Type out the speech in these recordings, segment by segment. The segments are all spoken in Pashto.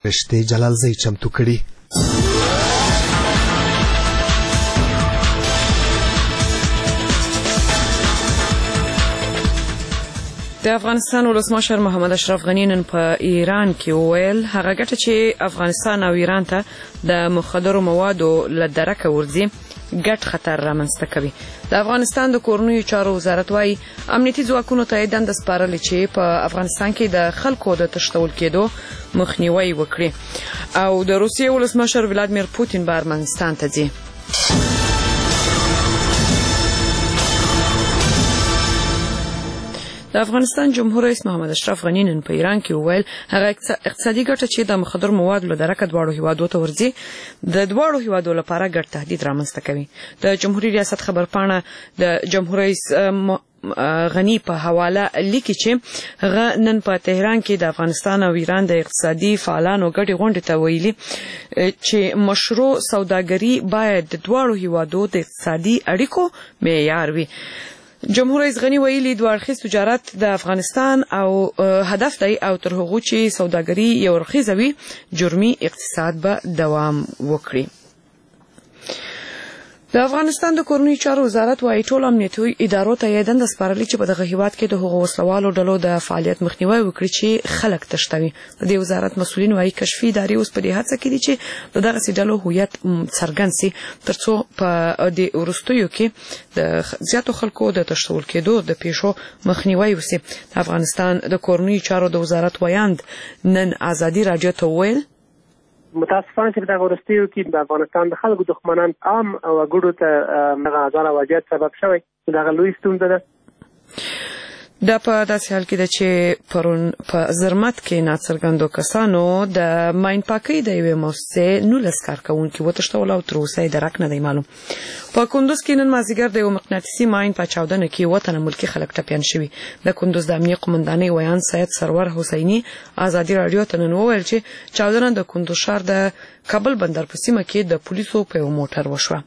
رشته جلالزی چمتو کړي. د افغانستان ولسمشر محمد اشرف غني نن په ایران کې وویل هغه ګټه چې افغانستان او ایران ته د مخدرو موادو له درکه ورځي ګډ خطر رامنځته کوي. د افغانستان د کورنیو چارو وزارت وايي امنیتي ځواکونو ته دنده سپارلې چې په افغانستان کې د خلکو د تښتول کېدو مخنیوي وکړي او د روسیې ولسمشر ولادیمیر پوتین به ارمنستان ته ځي. د افغانستان جمهور رئیس محمد اشرف غني نن په ایران کې وویل هغه اقتصادي ګټه چې د مخدر موادو له درکه دواړو هیوادو ته ورځي د دواړو هیوادو لپاره ګډ تهدید رامنځته کوي. د جمهوریت ریاست خبرپاڼه د جمهور رئیس غني په حواله لیکي چې هغه نن په تهران کې د افغانستان او ایران د اقتصادي فعالانو ګډې غونډې ته ویلي چې مشروع سوداګري باید د دواړو هیوادو د اقتصادي اړیکو معیار وي. جمهور رئیس غني ویلي دوه اړخیز تجارت د افغانستان او هدف دی او تر هغه چې سوداګري یو رخیزه وي جرمي اقتصاد به دوام وکړي. د افغانستان د کورنیو چارو وزارت وايي ټول امنیتي ادارو ته دنده سپارلې چې په دغه هیواد کې د هغو وسلوالو ډلو د فعالیت مخنیوي وکړي چې خلک تښتوي. د دې وزارت مسؤلین وايي کشفي ادارې اوس په دې هڅه کې دي چې دغه ډلو هویت څرګند شي ترڅو په دې وروستیو کې د زیاتو خلکو د تښتول کېدو د پیښو مخنیوي وشي. د افغانستان د کورنیو چارو د وزارت ویاند نن ازادي راډیو ته ویل متاسفانه چې دغه وروستیو کې د افغانستان د خلکو دښمنان عام او ګډو ته دغه ازار وضعیت سبب شوی دغه لوی ستونزه ده. دا په داسې حال کې ده چې پرون په زرمت کې ناڅرګندو کسانو د ماین پاکۍ د یوې مؤسسې 19 کارکوونکي وتښتول او تر اوسه یې درک نه دی معلوم. په کندوز کې نن مازدیګر د یو مقناطیسي ماین په چاودنه کې وطن ملکی خلک ټپیان شوي. د کندوز د امنیه قومندانۍ ویان سید سرور حسیني ازادي راډیو ته نن وویل چې چاودنه د کندوز ښار د کابل بندر په سیمه کې د پولیسو په یو موټر وشوه.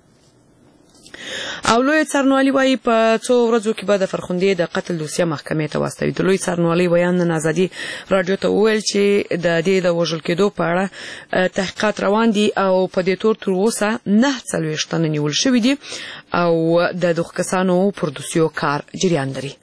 او لوی څارنوالي وايي په څو ورځو کې به د فرخندې د قتل دوسیه محکمې ته واستوي. د لوی څارنوالي ویان نن ازادي راډیو ته وویل چې د دې د وژل کېدو په اړه تحقیقات روان دي او په دې تور تر اوسه 49 تنه نیول شوي دي او د دغو کسانو پر دوسیو کار جریان لري.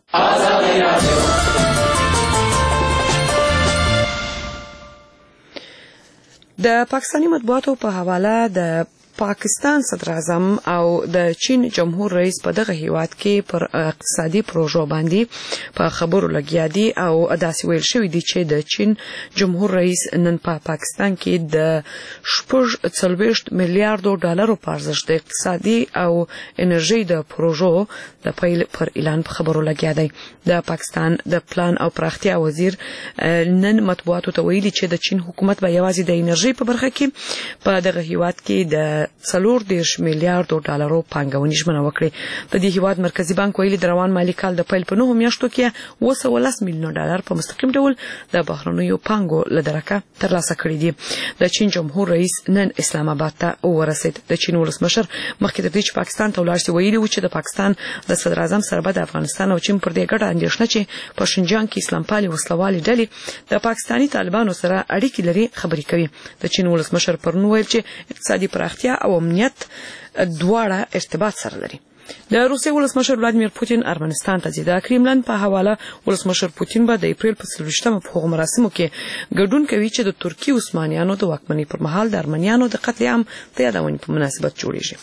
د پاکستاني مطبوعاتو په حواله د پاکستان صدر اعظم او د چین جمهور رئیس په دغه هیواد کې پر اقتصادي پروژو باندې په خبرو لګیا دي او داسې ویل شوی دی چې د چین جمهور رئیس نن په پاکستان کې د 40 میلیارډ ډالرو په ارزښت د اقتصادي او انرژي د پروژو د پیل پر اعلان په خبرو لګیا دی. د پاکستان د پلان او پراختیا وزیر نن مطبوعاتو ته ویلي چې د چین حکومت به یوازې د انرژي په برخه کې په دغه هیواد کې د 40 میلیارډ ډالرو پانګونې ژمنه وکړه. د دې هیواد مرکزی بانک ویلي د روان مالي کال د پیل په 9 میاشتو کې 210 میلیون ډالر په مستقیم ډول د بهرنیو پانګو له درکه ترلاسه کړي دي. د چین جمهور رئیس نن اسلام آباد ته ورسید. د چین ولسمشر مخکې د دې چې پاکستان ته ولاړ شي ویلي و چې د پاکستان د صدر اعظم سره به د افغانستان او چین پر دې ګډه اندېښنه چې په شینجیانګ کې اسلام پالي وسلوالي ډلې د پاکستاني طالبانو سره اړیکې لري خبرې کوي. د چین ولسمشر پرون ویل چې اقتصادي پراختیا او امنیت دواړه ارتباط سره لري. د روسیې ولسمشر ولادیمیر پوتین ارمنستان ته ځي. د کریملن په حواله ولسمشر پوتین به د اپریل په 23 په هغو مراسمو کې ګډون کوي چې د ترکی عثمانیانو د واکمنۍ پر مهال د ارمنیانو د قتل عام د یادونې په مناسبت جوړیږي.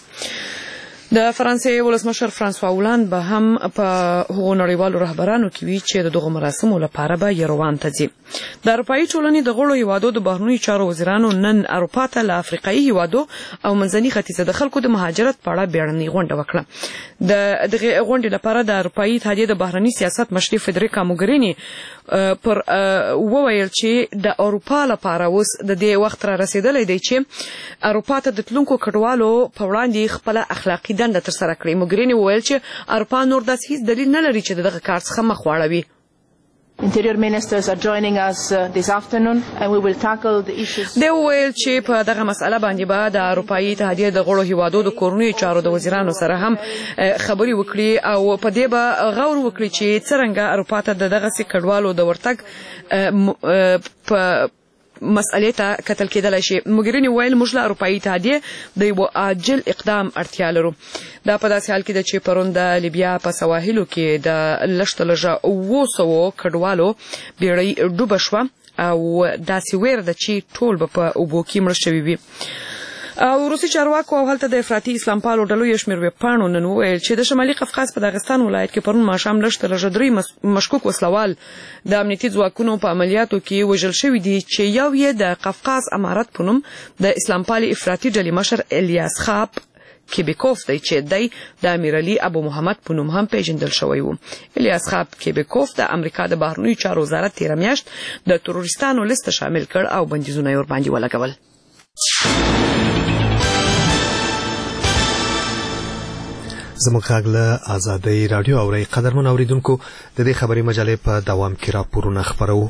د فرانسې ولسمشر فرانسوا هولند به هم په هغو نړیوالو رهبرانو کې وي چې دغه مراسمو لپاره به یروان ته ځي. د اروپایي ټولنې د غړو هیوادو د بهرنیو چارو وزیرانو نن اروپا ته له افریقایي هیوادو او منځني ختیځ د خلکو د مهاجرت په اړه بیړنۍ غونډه وکړه. د دغه غونډې لپاره د اروپایي اتحادیې د بهرني سیاست مشري فدریکا موګرینی پر وویل چې د اروپا لپاره اوس د دې وخت را رسیدلی دی چې اروپا ته د تلونکو کډوالو په وړاندې خپل اخلاقي دنده تر سره کړي. موګرینی وویل چې اروپا نور داسې هیڅ دلیل نه لري چې دغه کار څخه مخ واړوي. Interior ministers are joining us this afternoon and we will tackle the issues. دی ویل چې په دغه مسأله باندې به د اروپایي اتحادیې د غړو هیوادو د کورنیو چارو د وزیرانو سره هم خبرې وکړي او په دې به غور وکړي چې څرنګه اروپا ته دغه کډوالو د ورتګ په مسئلې ته کتل کېدلی شي. موګریني ویل موږ له اروپایي اتحادیې د یو عاجل اقدام اړتیا لرو. دا په داسې حال کې ده چې پرون د لیبیا په سواحلو کې د لږ 200 کډوالو بیړۍ ډوبه شوه او داسې ویره ده چې ټول به په اوبو کې مړه شوي وي. او روسي چارواکو او هلته د افراطي اسلام پالو ډلو یو شمېر ویبپاڼو نن وویل چې د شمالي قفقاز په داغستان ولایت کې پرون ماښام لږ 3 مشکوک وسلوال د امنیتي ځواکونو په عملیاتو کې وژل شوي دي چې یو یې د قفقاز امارت په نوم د اسلام پالي افراطي ډلې مشر الیاس خاب کیبیکوف دی چې دی د امیر علي ابو محمد په نوم هم پیژندل شوی و. الیاس خاب کیبیکوف د امریکا د بهرنیو چارو وزارت تیر میاشت د تروریستانو لیست شامل کړ او بندیزونه یې ورباندې ولګول. زموږ غږ له آزادۍ رادیو اورئ. قدرمن اوریدونکو د دې خبري مجلې په دوام کې راپورونه خپرو.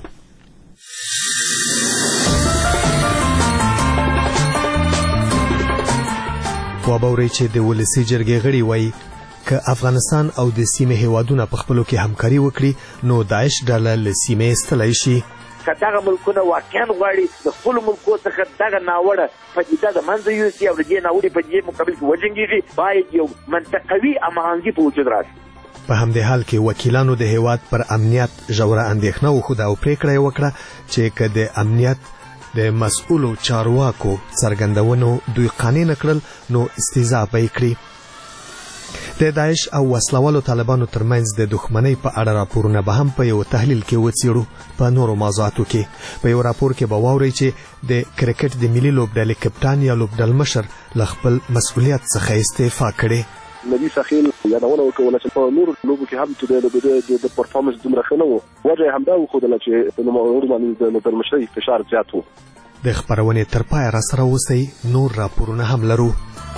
وابورئ چې د ولسي جرګې غړي وایي که افغانستان او د سیمې هیوادونه په خپلو کې همکاري وکړي نو داعش ډله له سیمې ایستلی شي. که دغه ملکونه واقعا غواړي د خپلو ملکو څخه دغه ناوړه پدیده د منځه یوسي او د دې ناوړې پدیدې مقابل کې وجنګېږي، باید یو منطقوي هماهنګي په وجود راشي. په همدې حال کې وکیلانو د هیواد پر امنیت ژوره اندېښنه وښوده او پریکړه یې وکړه چې که د امنیت د مسؤلو چارواکو څرګندونو دوی قانع نه کړل نو استهزاء به یې کړي. د داعش او وسلوالو طالبانو ترمنځ د دښمنۍ په اړه راپورونه به هم په یو تحلیل کې وڅېړو. په نورو موضوعاتو کې په یو راپور کې به واورئ چې د کرکټ د ملي لوبډلې کپټان یا لوبډل مشر له خپل مسؤلیت څخه استعفا کړې. نبی سخیل یادونه وکوله چې په نورو لوبو کې هم چې د پرفارمنس دومره ښه نه و. وجه یې همدا وښودله چې په نوموړو باندې د لوبډل مشرۍ فشار زیات و. د خپرونې تر پایه راسره اوسئ، نور راپورونه هم لرو.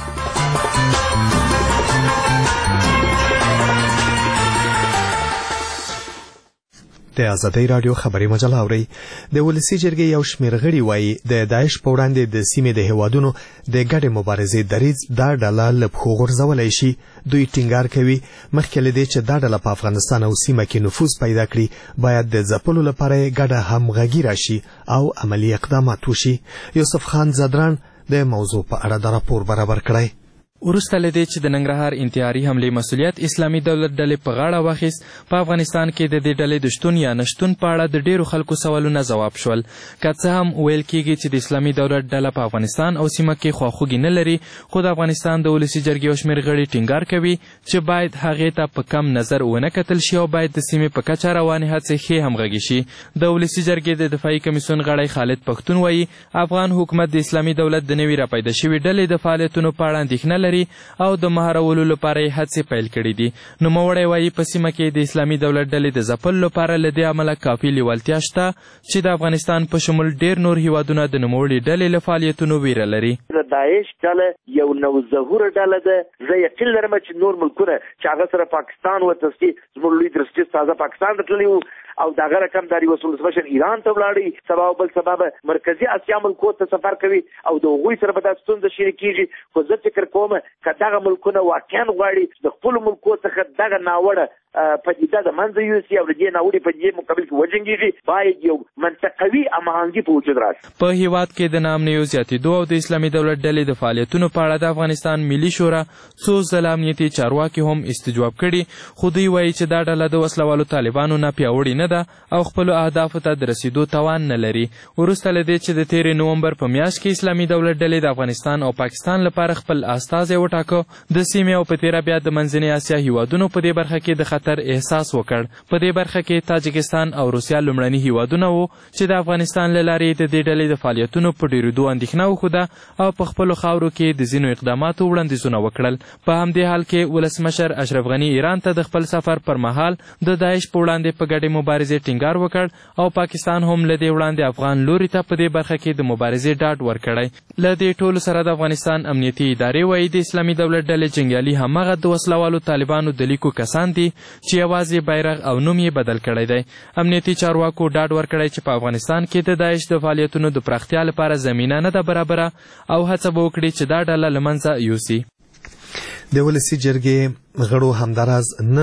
د آزادۍ رادیو خبري مجله اورئ. د ولسي جرګې یو شمېر غړي وایي د داعش په وړاندې د سیمې د هیوادونو د ګډې مبارزې دریځ دا ډله له پښو غورځولی شي. دوی ټینګار کوي مخکې له دې چې دا ډله په افغانستان او سیمه کې نفوذ پیدا کړي باید د ځپلو لپاره یې ګډه همغږي راشي او عملي اقدامات وشي. یوسف خان زدران د موضوع په اړه د راپور برابر کړی. وروسته له دې چې د ننګرهار انتحاري حملې مسؤلیت اسلامي دولت ډلې په غاړه واخیست، په افغانستان کې د دې ډلې د شتون یا نشتون په اړه د ډیرو خلکو سوالونه ځواب شول. که څه هم ویل کېږي چې د اسلامي دولت ډله په افغانستان او سیمه کې خواخوږي نه لري، خو د افغانستان د ولسي جرګې یو شمېر غړي ټینګار کوي چې باید هغې ته په کم نظر ونه کتل شي او باید د سیمې په کچه روانې هڅې ښې همغږې شي. د ولسي جرګې د دفاعي کمیسیون غړی خالد پښتون وایي افغان حکومت د اسلامي دولت د نوي راپیدا شوي ډلې د فعالیتونو په اړه اندېښنه لري او د مهارولو لپاره یې هڅې پیل کړي دي. نوموړی وایي په سیمه کې د اسلامي دولت ډلې د ځپلو لپاره له دې امله کافي لیوالتیا شته چې د افغانستان په شمول ډېر نور هیوادونه د نوموړې ډلې له فعالیتونو ویره لري. د داعش ډله یو نوظهوره ډله ده. زه یقین لرم چې نور ملکونه چې هغه سره پاکستان ورته زموږ لوی درستي تازه پاکستان ته تللي وو او دغه رقم د ریاست ولسمشر ایران ته ولاړی، سبا او بل سبا به مرکزي اسیا ملکو ته سفر کوي او د هغوی سره به دا ستونزه شریکېږي. خو زه فکر کوم که دغه ملکونه واقعا غواړي د خپلو ملکو څخه دغه ناوړه پدیده د منځه یوسي او د دې ناوړې پدیدې مقابل کې وجنګېږي، باید یو منطقوي هماهنګي په وجود راشي. په هیواد کې د ناامنیو زیاتېدو او د اسلامي دولت ډلې د فعالیتونو په اړه د افغانستان ملي شورا څو ځله امنیتي چارواکي هم استجواب کړي، خو دوی وایي چې دا ډله د وسلوالو طالبانو نه پیاوړې نه ده او خپلو اهدافو ته د رسیدو توان نه لري. وروسته له دې چې د تېرې نومبر په میاشت کې اسلامي دولت ډلې د افغانستان او پاکستان لپاره خپل استازی وټاکه، د سیمې او په تېره بیا د منځنۍ اسیا هیوادونو په دې برخه کې د خطر احساس وکړ. په دې برخه کې تاجکستان او روسیا لومړني هیوادونه وو چې د افغانستان له لارې د دې ډلې د فعالیتونو په ډېرېدو اندېښنه وښوده او په خپلو خاورو کې د ځینو اقداماتو وړاندیزونه وکړل. په همدې حال کې ولسمشر اشرف غني ایران ته د خپل سفر پر مهال د داعش په وړاندې په ګډې مبارزې ټینګار وکړ او پاکستان هم له دې وړاندې افغان لوري ته په دې برخه کې د مبارزې ډاډ ورکړی. له دې ټولو سره د افغانستان امنیتي ادارې وایي د اسلامي دولت ډلې جنګیالي هماغه د وسلوالو طالبانو د لیکو کسان دي چې یوازې بیرغ او نوم یې بدل کړی دی. امنیتي چارواکو ډاډ ورکړی چې په افغانستان کې د داعش د فعالیتونو د پراختیا لپاره زمینه نه ده برابره او هڅه به وکړي چې دا ډله له منځه یوسي. د ولسي جرګې غړو همداراز نن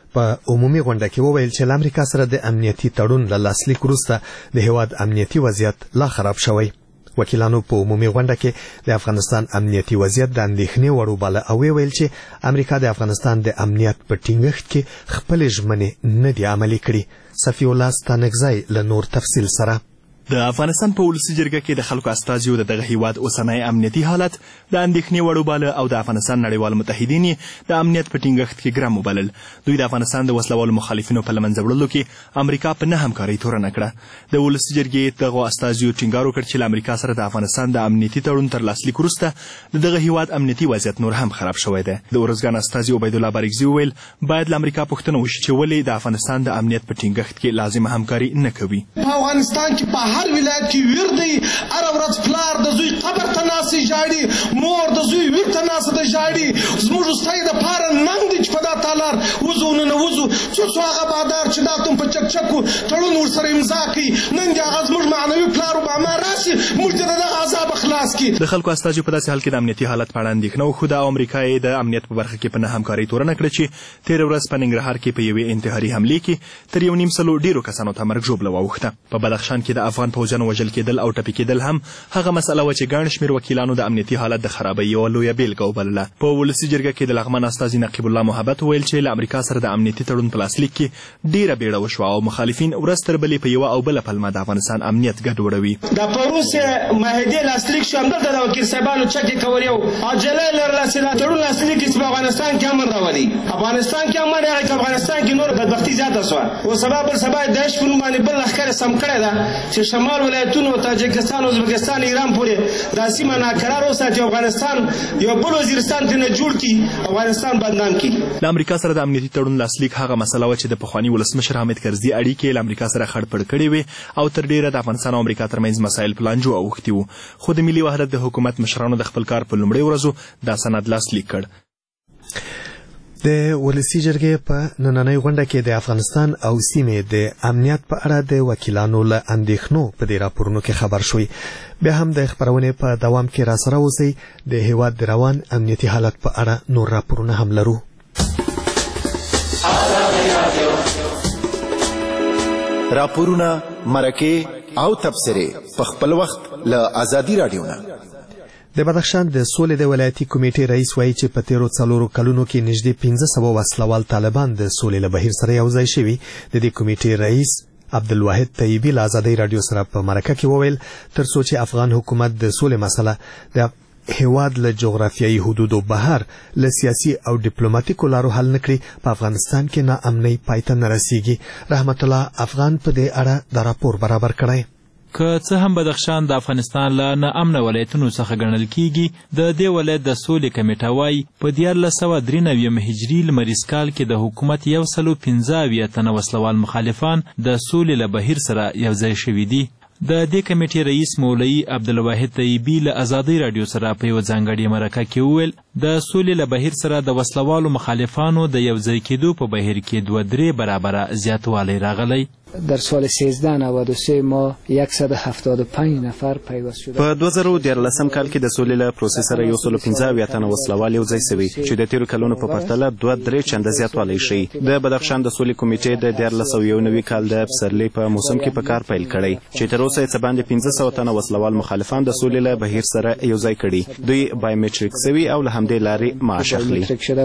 په عمومي غونډه کې وویل چې امریکا سره د امنیتي تړون له لاسلیک وروسته د هیواد امنیتي وضعیت لا خراب شوی. وکیلانو په عمومي غونډه کې د افغانستان امنیتي وضعیت د اندېښنې وړ وباله او ویل چې امریکا د افغانستان د امنیت په ټینګښت کې خپل ژمنې نه دي عملي کړي. صفی الله ستانکزی له نور تفصیل سره. د افغانستان په ولسي جرګه کې د خلکو استازیو د دغه هیواد اوسنی امنیتي حالت د اندېښنې وړ وباله او د افغانستان نړیوال متحدین د امنیت په ټینګښت کې ګرم وبلل. دوی د افغانستان د وسلوالو مخالفینو په له منځه وړلو کې امریکا په نه همکارۍ تورنه کړه. د ولسي جرګې دغو استازیو ټینګار وکړ چې له امریکا سره د افغانستان د امنیتي تړون تر لاسلیک وروسته د دغه هیواد امنیتي وضعیت نور هم خراب شوی دی. د ارزګان استازي عبیدالله بارګزي وویل باید له امریکا پوښتنه وشي چې ولې د افغانستان د امنیت په ټینګښت کې لازمه همکاري نه کوي. په افغانستان کې په هر ولایت کې ویردی هر ورځ پلار د زوی قبر ته ناسي جاړي، مور د زوی ویر ته ناسه د جاړي. زموږ ستای د پاره ننګ دي چې په دا تالار وزو نه وزو څو هغه بادار چې دا تم په چکچکو تړون ورسره امضا کوي نن دی هغه زموږ معنوي پلار او ما راشي موږ د عذاب خلاص کی. د خلکو استازي په داسې حال کې د امنیتي حالت په اړه اندېښنه وښوده او امریکا یې د امنیت په برخه کې په نه همکارۍ تورنه کړه چې تېره ورځ په ننګرهار کې په یوې انتحاري حملې کې تر 1.5 ډېرو کسانو ته مرګ ژوبله واوښته. په بدخشان کې د افغان پوځیانو وژل کېدل او ټپي کېدل هم هغه مسله وه چې ګڼ شمېر وکیلانو د امنیتي حالت د خرابۍ یوه لویه بېلګه وبلله. په ولسي جرګه کې د لغمان استازي نقیب الله محبت وویل چې له امریکا سره د امنیتي تړون په لاسلیک کې ډېره بیړه وشوه او مخالفین ورځ تر بلې په یوه او بله پلمه د افغانستان امنیت ګډوډوي. د پروس معاهدې لاسلیک شو همدلته د وکیل صاحبانو چکې کول یو عجله لرلاسې تړون لاسلیک چې په افغانستان کې امن راولي. افغانستان کې امن راغی که افغانستان کې نور بدبختي زیاته شوه او سبا بل سبا د داعش په نوم باندې بل لښکر سم کړی ده چې شمال ولایتونو تاجکستان ازبکستان ایران پورې دا سیمه ناقرار وساتي. افغانستان یو بل وزیرستان ته نه جوړ کړي، افغانستان بدنام کړي. د امریکا سره د امنیتي تړون لاسلیک هغه مسله وه چې د پخواني ولسمشر حامد کرزي اړیکې له امریکا سره خړپړ کړې وې او تر ډېره د افغانستان او امریکا ترمنځ مسایل په لانجو اوښتي وو. خو د ملي وحدت د حکومت مشرانو د خپل کار په لومړۍ ورځو دا سند لاسلیک کړ. د ولسي جرګې په نننۍ غونډه کې د افغانستان او سیمې د امنیت په اړه د وکیلانو له اندېښنو په دې راپورونو کې خبر شوی. بیا هم د خبرونې په دوام کې راسره اوسئ. د هیواد د روان امنیتي حالت په اړه نور راپورونه هم لرو. راپورونه، مرکې او تبصرې په خپل وخت له آزادي راډیو نه. د بدخشان د سولې د ولایتي کمیټې رئیس وایي چې په تیرو 4 کلونو کې نږدې 1500 وسلوال طالبان د سولې له بهیر سره یوځای شوي. د دې کمیټې رئیس عبدالواحد طیبی له آزادۍ راډیو سره په مرکه کې وویل ترڅو چې افغان حکومت د سولې مسله د هیواد له جغرافیایي حدودو بهر له سیاسي او ډیپلوماټیکو لارو حل نکړي په افغانستان کې ناامنۍ پای ته نه رسیږي. رحمت الله افغان په دې اړه د راپور برابر کړی. که څه هم بدخشان د افغانستان له ناامنه ولایتونو څخه ګڼل کیږي، د دې ولایت د سولې کمیټه وایي په 1493 هجري لمریز کال کې د حکومت 115 تنه وسلوال مخالفان د سولې له بهیر سره یوځای شوي دي. د دې کمیټې رئیس مولوي عبدالواحد طیبی له آزادۍ راډیو سره په یوه ځانګړې مرکه کې وویل د سولې له بهیر سره د وسلوالو مخالفانو د یوځای کېدو په بهیر کې 2-3 برابره زیاتوالی راغلی. در سال 1393 ما 175 نفر پیوست شده. په 2013 کال کې د سولې له پروسې سره 115 تنه وسلوال یوځای شوي چې د تیرو کلونو په پرتله 2-3 چنده زیاتوالی ښیي. د بدخشان د سولې کمیټې د 1491 کال د پسرلي په موسم کې په کار پیل کړی چې تر اوسه یې څه باندې 1500 تنه وسلوال مخالفان د سولې له بهیر سره یوځای کړي. دوی بایومټریک شوي او له همدې لارې معاش اخلي.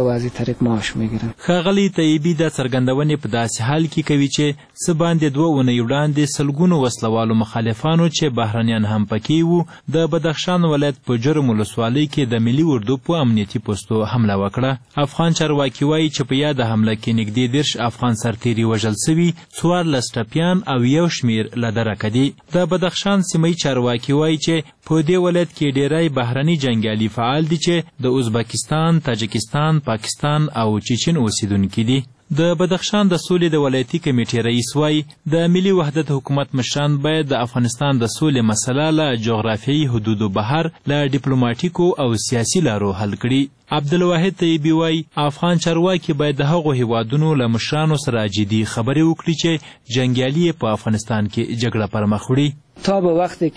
ښاغلي طیبي د څرګندونې په داسې حال کې کوي چې څه د 2 اونۍ وړاندې سلګونو وسلوالو مخالفانو چې بهرنیان هم پکې وو د بدخشان ولایت په جرم ولسوالۍ کې د ملي اردو په امنیتي پوستو حمله وکړه. افغان چارواکي وایي چې په یاده حمله کې نږدې 10 افغان سرتیري وژل سوي، 14 ټپیان او 1 شمېر له درکه دي. د بدخشان سیمه‌یي چارواکي وایي چې په دې ولایت کې ډیری بهرني جنګیالي فعال دي چې د ازبکستان، تاجکستان، پاکستان او چیچن اوسیدونکي دي. د بدخشان د سولې د ولایتي کمیټې رئیس وایي د ملي وحدت حکومت مشران باید د افغانستان د سولې مسله له جغرافیایي حدودو بهر له ډیپلوماټیکو او سیاسي لارو حل کړي. عبدالواحد طیبی وایي افغان چارواکي باید د هغو هیوادونو له مشرانو سره جدي خبرې وکړي چې جنګیالي په افغانستان کې جګړه پر مخ وړي. تا به وقتی که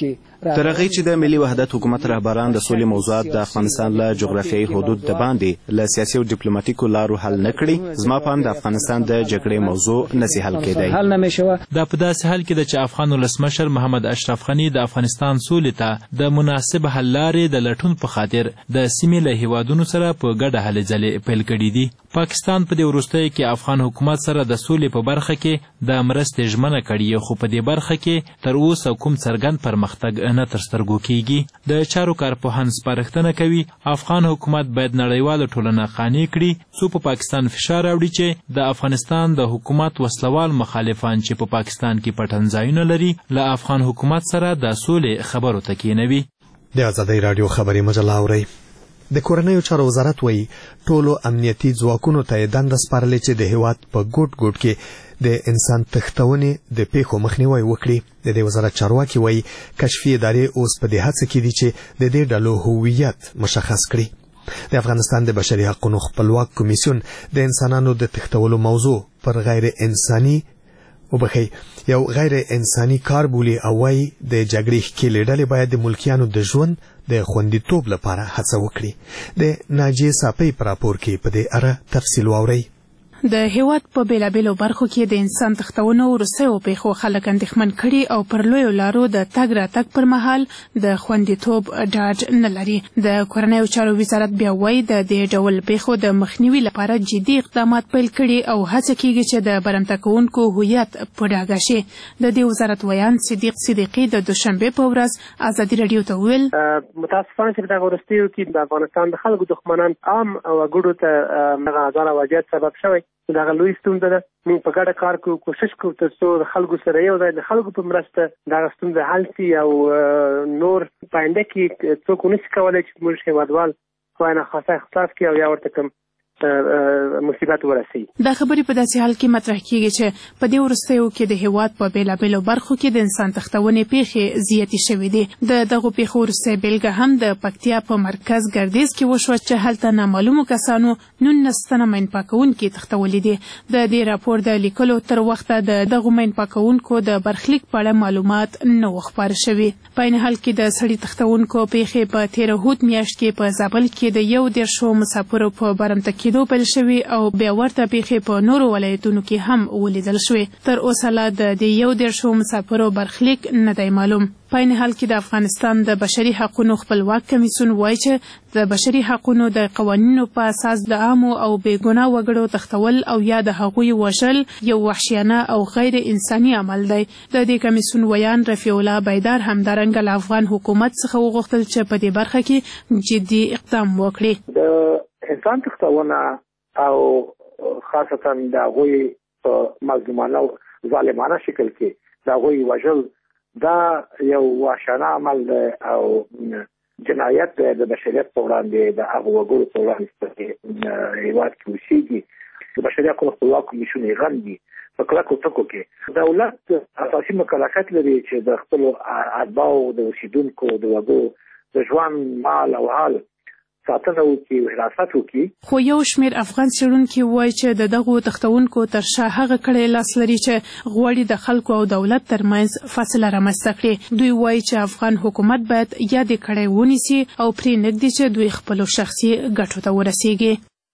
تر هغې چې د ملي وحدت حکومت رهبران د سولې موضوعات د افغانستان له جغرافیایي حدود د باندې له سیاسي او ډیپلوماټیکو لارو حل نه کړي، زما په اند د افغانستان د جګړې موضوع نشي حل کېدی. دا په داسې حال کې ده چې افغان ولسمشر محمد اشرف غني د افغانستان سولې ته د مناسب حل لارې د لټون په خاطر د سیمې له هیوادونو سره په ګډه هلې ځلې پیل کړي دي. پاکستان په دې وروستیو کې افغان حکومت سره د سولې په برخه کې د مرستې ژمنه کړې، خو په دې برخه کې تر اوسه کوم څرګند پرمختګ نه تر سترګو کیږي. د چارو کارپوهان سپارښتنه کوي افغان حکومت باید نړیواله ټولنه قانع کړي څو په پاکستان فشار راوړي چې د افغانستان د حکومت وسلوال مخالفان چې په پاکستان کې پټنځایونه لري له افغان حکومت سره د سولې خبرو ته کېنوي. د ازادۍ راډیو خبري مجله اورئ. د کورنیو چارو وزارت وایي ټولو امنیتي ځواکونو ته یې دنده سپارلې چې د هیواد په ګوټ ګوټ کې د انسان تښتونې د پیښو مخنیوی وکړي. د دې وزارت چارواکي وایي کشفي ادارې اوس په دې هڅه کې دي چې د دې ډلو هویت مشخص کړي. د افغانستان د بشري حقوقو خپلواک کمیسیون د انسانانو د تښتولو موضوع پر غیر انساني یو غیر انساني کار بولي او وايي د جګړې ښکېلې ډلې باید د ملکیانو د ژوند د خوندیتوب لپاره هڅه وکړي. د ناجیې صافۍ په راپور کې په دې اړه تفصیل واورئ. د هیواد په بیلابیلو برخو کې د انسان تښتونو وروستیو پیښو خلک اندېښمن کړي او پر لویو لارو د تګ راتګ پر مهال د خوندیتوب ډاډ نه لري. د کورنیو چارو وزارت بیا وایي د دې ډول پیښو د مخنیوي لپاره جدي اقدامات پیل کړي او هڅه کیږي چې د برمته کوونکو هویت په ډاګه شي. د دې وزارت ویان صدیق صدیقي د دوشنبه په ورځ ازادي راډیو ته وویل متاسفانه چې د وروستیو کې د افغانستان د خلکو دښمنان عام او ګډو ته دغه ازار وضعیت سبب شوی. دغه لوی ستونزه ده. موږ په ګډه کار کوو، کوشش کوو ترڅو د خلکو سره یو ځای د خلکو په مرسته دغه ستونزه حل شي او نور په آینده کې څوک ونشي کولی چې موږ هېوادوال خدای ناخواسته احساس کړي او یا ورته کوم مصیبت ورسي. دا خبرې په داسې حال کې مطرح کیږي چې په دې وروستیو کې د هیواد په بیلابیلو برخو کې د انسان تښتونې پیښې زیاتې شوې دي. د دغو پیښو وروستۍ بیلګه هم د پکتیا په مرکز ګردیز کې وشوه چې هلته نامعلومو کسانو 19 تنه مین پاکونکي تښتولي دي. د دې راپور د لیکلو تر وخته د دغو مین پاکونکو د برخلیک په اړه معلومات نه وو خپاره شوي. په عین حال کې د سړي تښتونکو پیښې په تېره هوت میاشت کې په زابل کې د 11 مسافرو په برمته کېدو پیل شوي او بیا ورته پیښې په نورو ولایتونو کې هم ولیدل شوې. تر اوسه لا د دې 11 مسافرو برخلیک نه دی معلوم. په عین حال کې د افغانستان د بشري حقوقو خپلواک کمیسیون وایي چې د بشري حقوقو د قوانینو په اساس د عامو او بېګناه وګړو تښتول او یا د هغوی وژل یو وحشیانه او غیر انساني عمل دی. د دې کمیسیون ویان رفیع الله بیدار همدارنګه له افغان حکومت څخه وغوښتل چې په دې برخه کې جدي اقدام وکړي. د انسان تښتونه او خاصتا د هغوی په مظلومانه او ظالمانه شکل کې د هغوی وژل دا یو وحشیانه عمل دی او جنایت دی د بشریت په وړاندې د هغو وګړو په وړاندې په هېواد کې اوسېږي. د بشري حقوقو خپلواک کمیسیون یې غندي په کلکو ټکو کې. دولت اساسي مکلفیت لري چې د خپلو اتباعو د اوسېدونکو د وګړو د ژوند مال او حال ساتنه وکړي او حراست وکړي. خو یو شمېر افغان څېړونکي وایي چې د دغو تښتونکو تر شا هغه کړی لاس لري چې غواړي د خلکو او دولت ترمنځ فاصله رامنځته کړي. دوی وایي چې افغان حکومت باید یا دې کړی ونیسي او پرې نږدي چې دوی خپلو شخصي ګټو ته ورسیږي.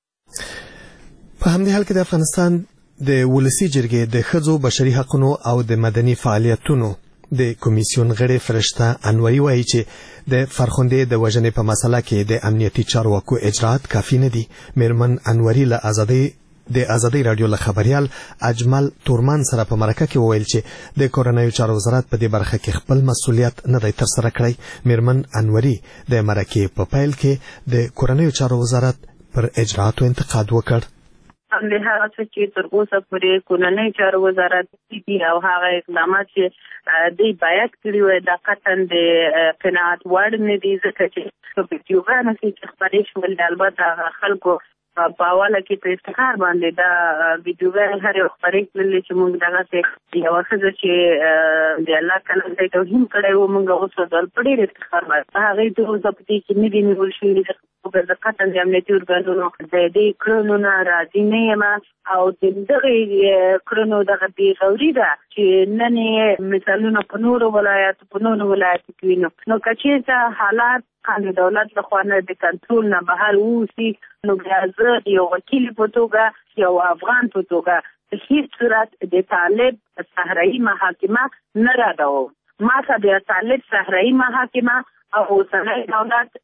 په همدې حال کې د افغانستان د ولسي جرګې د ښځو بشري حقوقو او د مدني فعالیتونو د کمیسیون غړي فرشته انوري وایي چې د فرخندې د وژنې په مسله کې د امنیتي چارواکو اجرات کافي نه دي. میرمن انوري له ازادۍ راډیو له خبريال اجمل تورمان سره په مرکه کې وویل چې د کورنیو چارو وزارت په دې برخه کې خپل مسؤلیت نه دی ترسره کړی. میرمن انوري د مرکې په پیل کې د کورنیو چارو وزارت پر اجراتو انتقاد وکړ. همدې هغه څه چې تر اوسه پورې کورنیو چارو وزارت دي او هغه اقدامات چې دوی باید کړي وای دا قطعا د قناعت وړ نه دي ځکه چې په ویډیوګانو کې خپرې شول البته خلکو په حواله کې په افتخار باندې دا ویډیوګانې هر یو خپرې کړلې چې موږ دغسې یوه ښځه چې د الله تعالی ځای توهین کړی و موږ اوس په ډېر افتخار باندې هغې تر اوسه په دې کې نه دي نیول شوي د قطن د امنیتي ارګانونو د دې کړنو نه راضي نه یم او د دغه کړنو دغه بېغوري ده چې نن یې مثالونه په نورو ولایاتو کې وینو. نو که چېرته حالات د دولت لخوا نه د کنټرول نه بهر ووسي نو بیا زه یو وکیل په توګه یو افغان په توګه په هېڅ صورت د طالب صحرایي محاکمه نه ردوم. ما ته بیا طالب صحرایي محاکمه او اوسنی دولت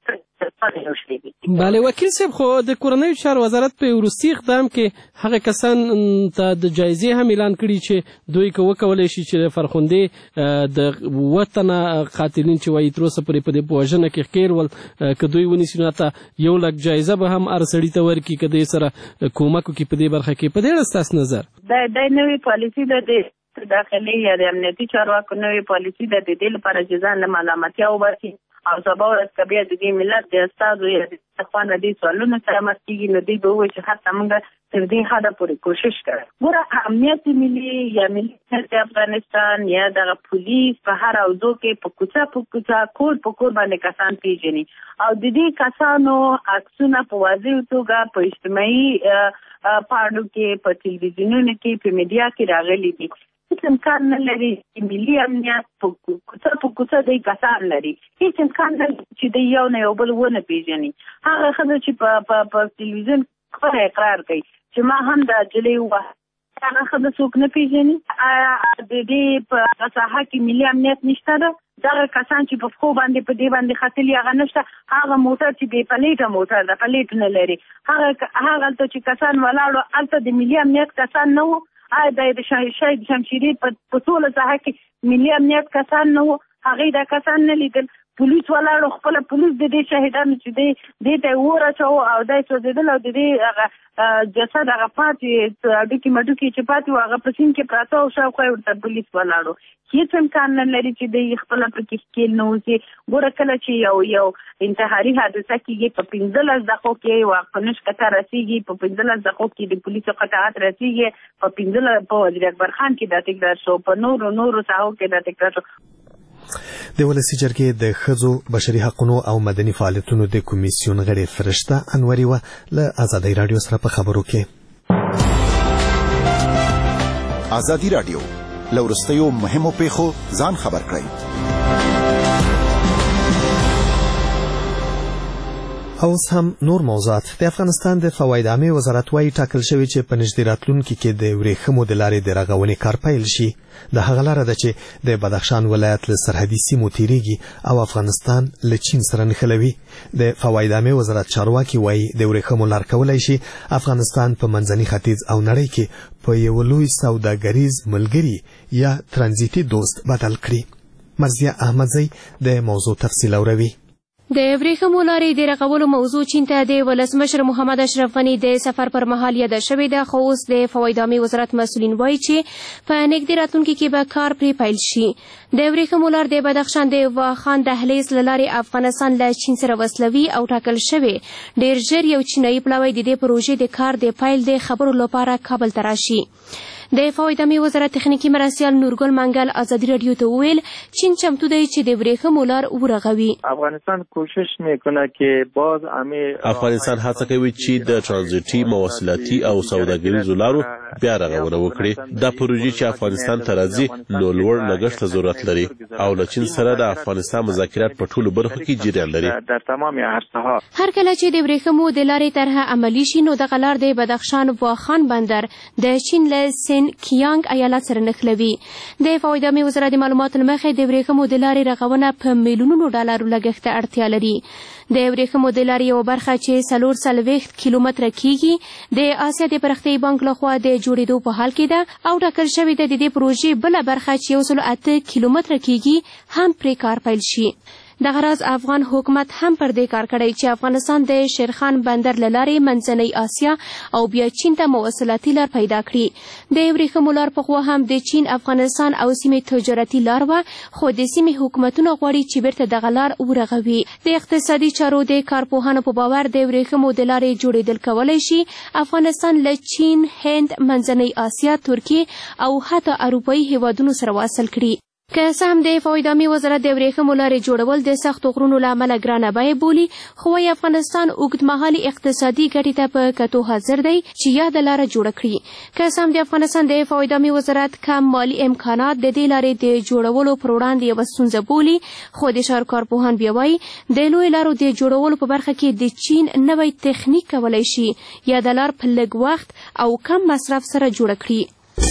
بله وکیل صاحب، خو د کورنیو چارو وزارت په وروستي اقدام کې هغه کسان ته د جایزې هم اعلان کړي چې دوی که وکولی شي چې د فرخندې د 7 تنه قاتلین چې وایي تر اوسه پورې په دې په وژنه کې ښکېل ول که دوی ونیسي نو حتی 1 لک جایزه به هم هر سړي ته ورکړي که دې سره کومک وکړي په دې برخه کې. په دې اړه ستاسو نظر؟ دا نوې پالیسي ده د داخلي یا د امنیتي چارواکو نوې پالیسي ده د دې لپاره چې ځان له ملامتیا وباسي او سبا ورځ که بیا د دې ملت د استازو یا د خوا نه دې سوالونو سره مخ کېږي نو دوی به ووایي چې حتی موږ تر دې حده پورې کوشش کړی. ګوره امنیت ملي یا ملي افغانستان یا دغه پولیس په هر حوزو کې په کوڅه کور په کور باندې کسان پیژني او د دې کسانو عکسونه په واضح توګه په اجتماعي پاڼو کې په تلویزیونونو کې په میډیا کې راغلي دي. هیڅ امکان نه لري چې ملي امنیت په کوڅه دی کسان لري. هیڅ امکان نه لري چې د یو نه یو بل ونه پیژني. هغه ښځه چې په تلویزیون خپله اقرار کوي چې ما هم د نجلۍ ووهله هغه ښځه څوک نه پیژني. د دې په ساحه کې ملي امنیت نشته ده. دغه کسان چې په پښو باندې په دې باندې ختلي هغه نشته. هغه موټر چې بې پلیټه موټر ده پلیټ نه لري هغلته چې کسان ولاړو هلته د ملي امنیت کسان نه وو. د شهید شمشیري په ټوله ساحه کې ملي امنیت کسان نه وو. هغوی دا کسان نه لیدل. پولیس ولاړو خپله پولیس د دې شهیدانو چې دې ته یې اور اچوه او دا یې سوځېدل او د دې هغه جسد هغه پاتې ډوکي مډوکي چې پاتې وو هغه په سیند کې پراته او شاوخوا یې ورته پولیس ولاړو. هېڅ امکان نه لري چې دوی خپله پکې ښکېل نه اوسي. ګوره کله چې یو انتحاري حادثه کېږي په 15 دقیقو کې واقفنش قطع رسېږي په 15 دقیقو کې د پولیسو قطعات رسېږي په وزیر اکبر خان کې دا تکرار شو په نورو ساحو کې دا تکرار شو. د ولسي جرګې د ښځو بشري حقونو او مدني فعالیتونو د کمیسیون غړې فرشته انوري وه له ازادۍ راډیو سره په خبرو کې. ازادي راډیو له وروستیو مهمو پیښو ځان خبر کړئ. اوس هم نور موضوعات. د افغانستان د فواید عامې وزارت وايي ټاکل شوی چې په نږدې راتلونکي کې د ورېښمو د لارې د رغونې کار پیل شي. د هغه لاره ده چې د بدخشان ولایت له سرحدي سیمو تیریږي او افغانستان له چین سره نښلوي. د فواید عامې وزارت چارواکي وايي د ورېښمو لار کولی شي افغانستان په منځني ختیځ او نړۍ کې په یو لوی سوداګریز ملګري یا ترانزیتي دوست بدل کړي. مرضیه احمدزی د موضوع تفصیل اوروي. د ورېښمو لارې د رغولو موضوع چین ته د ولسمشر محمد اشرف غني د سفر پر مهال یاده شوې ده، خو اوس د فواید عامې وزارت مسؤلین وایي چې په نږدې راتلونکي کې به کار پرې پیل شي. د ورېښمو لار د بدخشان د واخان دهلیز له لارې افغانستان له چین سره وصلوي او ټاکل شوی ډېر ژر یو چینایي پلاوی د دې پروژې د کار د پیل د خبرو لپاره کابل ته راشي. د فواید عامې وزارت تخنیکی مرستیال نورګل منګل ازادي رادیو ته وویل چین چمتو دی چې د ورېښمو لار ورغوي. افغانستان کوشش میکنه که باز افغانستان هڅه کوي چې د ترانزیتي مواصلاتي او سوداګریزو لارو بیا رغونه وکړي. دا پروژې چې افغانستان ته راځي نو لوړ لګښت ته ضرورت لري او له چین سره د افغانستان مذاکرات په ټولو برخو کې جریان لري. در تمام عرصه‌ها هر کله چې د ورېښمو د لارې طرحه عملي شي نو دغه لار د بدخشان واخان بندر د چین له کیانګ ایالت سره نښلوي. د فواید عامې وزارت د معلوماتو له مخې د ورېښمو د لارې رغونه په میلیونونو ډالرو لګښت ته اړتیا لري. د ورېښمو د لارې یوه برخه چې 440 کیلومتره کیږي د آسیا د پرمختیایي بانک لخوا د جوړېدو په حال کې ده او ټاکل شوې ده د دې پروژې بله برخه چې 108 کیلومتره کیږي هم پرې کار پیل شي. دغه راز افغان حکومت هم پر دې کار کړی چې افغانستان د شیرخان بندر له لارې منځنۍ آسیا او بیا چین ته مواصلاتي لار پیدا کړي. د ورېښمو لار پخوا هم د چین افغانستان او سیمې تجارتي لار وه، خو د سیمې حکومتونه غواړي چې بیرته دغه لار ورغوي. د اقتصادي چارو د کارپوهانو په باور د ورېښمو د لارې جوړېدل کولی شي افغانستان له چین، هند، منځنۍ آسیا، ترکیې او حتی اروپایي هیوادونو سره واصل کړي. که څه هم د فایدامي وزارت د ورېښمو لارې جوړول د سختو غرونو له امله ګرانه بیه بولي، خو وايي افغانستان اوږدمهالي اقتصادي ګټې ته په کتو حاضر دی چې یاده لاره جوړه کړي. که څه هم د افغانستان د فایدامي وزارت کم مالي امکانات د دې لارې د جوړولو پر وړاندې یوه ستونزه بولي، خو د شاهکارپوهان بیا وایي د لویو لارو د جوړولو په برخه کې د چین نوی تخنیک کولی شي یا د لار په لږ وخت او کم مصرف سره جوړه کړي.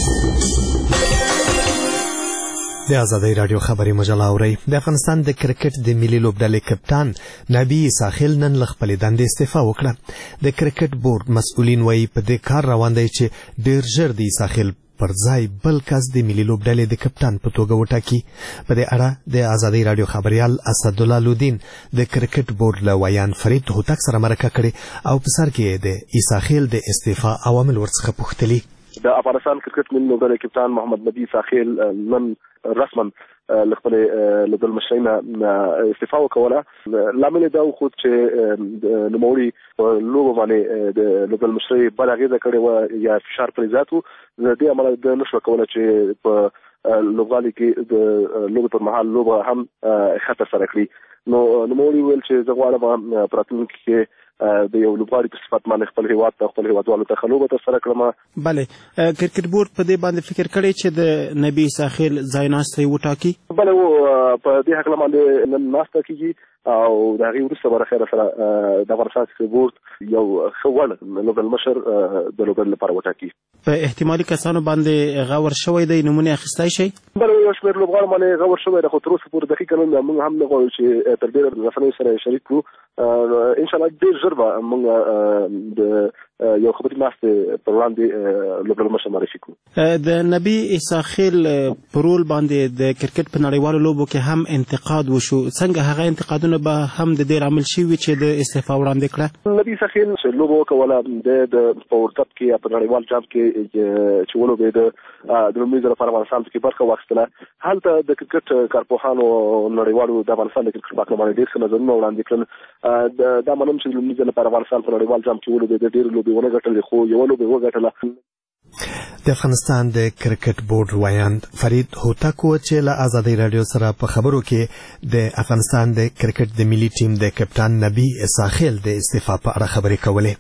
د آزادۍ راډیو خبري مجله اورئ. د افغانستان د کرکټ د ملي لوبډلې کپتان نبی ساحل نن له خپلې دندې استعفا وکړه. د کرکټ بورډ مسؤلین وایي په دې کار روان دی چې ډېر ژر د ساحل پر ځای بل کس د ملي لوبډلې د کپتان په توګه وټاکي. په دې اړه د آزادۍ راډیو خبريال اسدالله لودین د کرکټ بورډ له ویان فرید هوتک سره مرکه کړې او په سر کې د ساحل د استعفا عوامل ورڅخه پوښتلي. د افغانستان کرکټ ملي لوبډلې کپتان محمد نبی ساحل نن رسما لخپل لوبډل مشرینه استعفا وکوله. لامل دا و خو چې نوموړي په لوبو باندې د لوبډل مشري بل اغیزه کړې و یا فشار پرې زیات و. د دې عمل د نشو کوله چې په لوبغالي کې د لوبو پر مهال لوبه هم خطر سره کړی. نو نوموړي ویل چې زه غواړم په راتلونکي کې د یو لوبغاړي په صفت باندې خپل هیواد ته خپل هیوادوالو ته ښه لوبه ترسره کړم. بله کرکټ بورډ په دې باندې فکر کړی چې د نبی ساحل ځایناستی وټاکي. بله په دې هکله باندې نن ناسته کېږي او د هغې وروسته به خیره سره د افغانستان کرکټ بورډ یو ښه وړ لوبډل مشر د لوبډل لپاره وټاکي. په احتمالي کسانو باندې غور شوی دی نومونه اخیستی شئ؟ بله یو شمېر لوبغاړو باندې غور شوی دی خو تر اوسه پورې دقیقه موږ هم نه غواړو چې تر ډېره رسنیو سره شریک کړو. انشاءالله ډېر ژر به موږ د یو خبري ناستې پر وړاندې لوبډل مشر معرفي کړو. د نبی ساحل په رول باندې د کرکټ په نړیوالو لوبو کې هم انتقاد وشو. څنګه هغه انتقادونه به هم د دې لامل شوي چې د استعفا وړاندې کړه؟ نبی ساحل چې لوبه وکوله د په ورلد کپ کې په نړیوال جام کې چې ولوبېده د لومړي ځل لپاره افغانستان پکې برخه واخیستله. هلته د کرکټ کارپوهانو نړیوالو د افغانستان د کرکټ په اړه باندې ډېر ښه نظرونه وړاندې کړل. دا منم چې د لومړي ځل لپاره افغانستان په نړیوال جام کې ولوبېده ډېرې لوبې ونه ګټلې خو یوه لوبې وګټله. د افغانستان د کرکټ بورډ ویاند فرید هوتک و چې له آزادۍ راډیو سره په خبرو کې د افغانستان د کرکټ د ملي ټیم د کپتان نبی ساحل د استعفا په اړه خبرې کولې.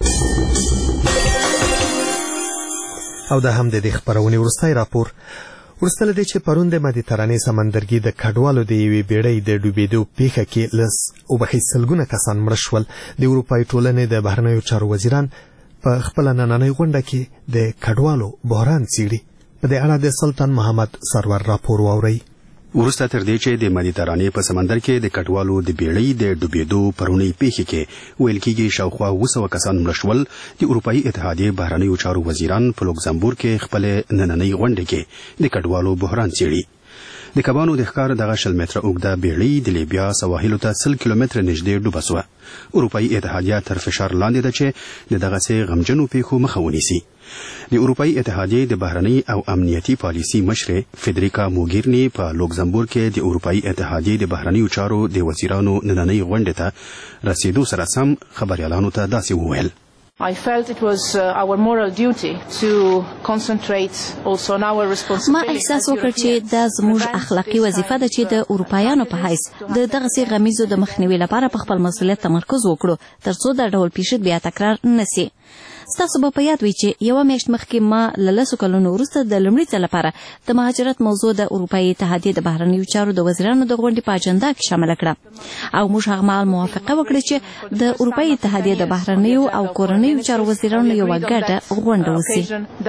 او دا هم د دې خبرونې وروستی راپور. وروسته له دې چې پرون د مدیترانې سمندرګي د کډوالو د یوې بیړۍ د ډوبېدو پیښه کې سلګونه کسان مړه شول، د اروپایي ټولنې د بهرنیو چارو وزیران په خپله نننۍ غونډه کې د کډوالو بحران څیړي. په دې اړه د سلطان محمد سرور راپور واورئ. وروسته تر دې چې د مدیترانې په سمندر کې د کډوالو د بیړۍ د ډوبېدو پرونۍ پیښې کې ویل کېږي شاوخوا 200 کسان مړه شول، د اروپایي اتحادیې بهرنیو چارو وزیران په لوکزامبورګ کې خپلې نننۍ غونډه کې د کډوالو بحران څیړي. د کبانو د ښکار دغه 20 متره اوږده بیړۍ د لیبیا سواحلو ته 100 کیلومتره نږدې ډوبه سوه. اروپایي اتحادیه تر فشار لاندې ده چې د دغسې غمجنو پیښو مخه ونیسي. د اروپایي اتحادیې د بهرنۍ او امنیتي پالیسي مشرې فدریکا موګیرني په لوکزامبورګ کې د اروپایي اتحادیې د بهرنیو چارو د وزیرانو نننۍ غونډې ته رسیدو سره سم خبریالانو ته داسې وویل: I felt it was our moral duty to concentrate also on our responsibility. ما احساس وکړ چې دا زموږ اخلاقی وظیفه ده چې د اروپایانو په حیث د دغسې غمیزو د مخنیوي لپاره په خپل مسؤلیت تمرکز وکړو ترڅو دا ډول پیښې بیا تکرار نشي. ستاسو به په یاد وي چې یوه میاشت مخکې ما له 10 کلونو وروسته د لومړي ځل لپاره د مهاجرت موضوع د اروپایي اتحادیې د بهرنیو چارو د وزیرانو د غونډې په اجنډا کې شامله کړه او موږ هغه مهال موافقه وکړه چې د اروپایي اتحادیې د بهرنیو او کورنیو چارو وزیرانو یوه ګډه غونډه وسي.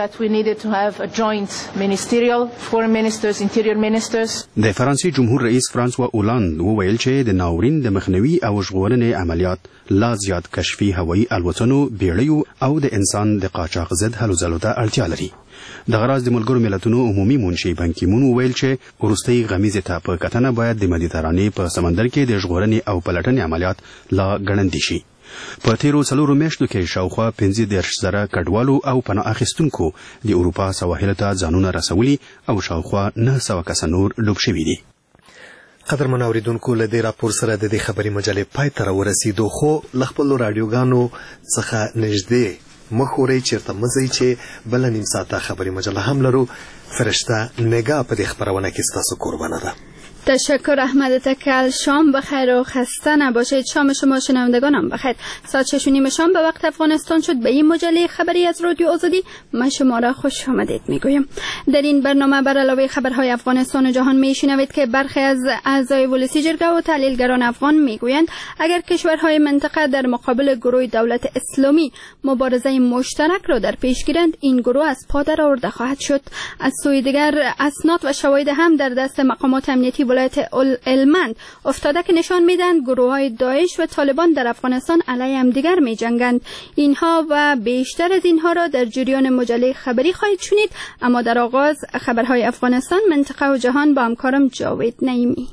د فرانسې جمهور رئیس فرانسوا اولاند وویل چې د ناورین د مخنیوي او ژغورنې عملیات لا زیات کشفي هوایي الوتنو، بیړیو او د انسان د قاچاق ضد هلو ځلو ته اړتیا لري. دغه راز د ملګرو ملتونو عمومي منشي بان کی مون وویل چې وروستۍ غمیزې ته په کتنه باید د مدیترانې په سمندر کې د ژغورنې او پلټنې عملیات لا ګړندي شي. په تیرو 4 میاشتو کې شاوخوا 15,000 کډوالو او پناه اخیستونکو د اروپا سواحلو ته ځانونه رسولي او شاوخوا 900 کس نور ډوب شوي دي. قدرمن اوریدونکو، له دې راپور سره د دې خبري مجلې پای ته ورسېدو، خو له خپلو راډیوګانو څخه نږدې مخوري چیرته مزي چې بل نیم ساعته خبری مجله هم لرو. فرشته نگاه په دې خبرونه کې تاسو قربانه ده. تشکر احمد تکل. شام بخیر و خسته نباشید. شام شما شنوندگانم بخیر. ساعت 6:30 شام به وقت افغانستان شد. به این مجله خبری از رادیو آزادی من شما را خوش آمدید میگویم. در این برنامه بر علاوه خبرهای افغانستان و جهان میشنوید که برخی از اعضای ولسی جرگه و تحلیلگران افغان میگویند اگر کشورهای منطقه در مقابل گروه دولت اسلامی مبارزه مشترک را در پیش گیرند این گروه از پا درآورده خواهد شد. از سوی دیگر اسناد و شواهد هم در دست مقامات امنیتی ولایت هلمند افتاده که نشان میدن گروه‌های داعش و طالبان در افغانستان علیه همدیگر می‌جنگند. اینها و بیشتر از اینها را در جریان مجله خبری خواهید شنید، اما در آغاز خبرهای افغانستان، منطقه و جهان با همکارم جاوید نعیمی.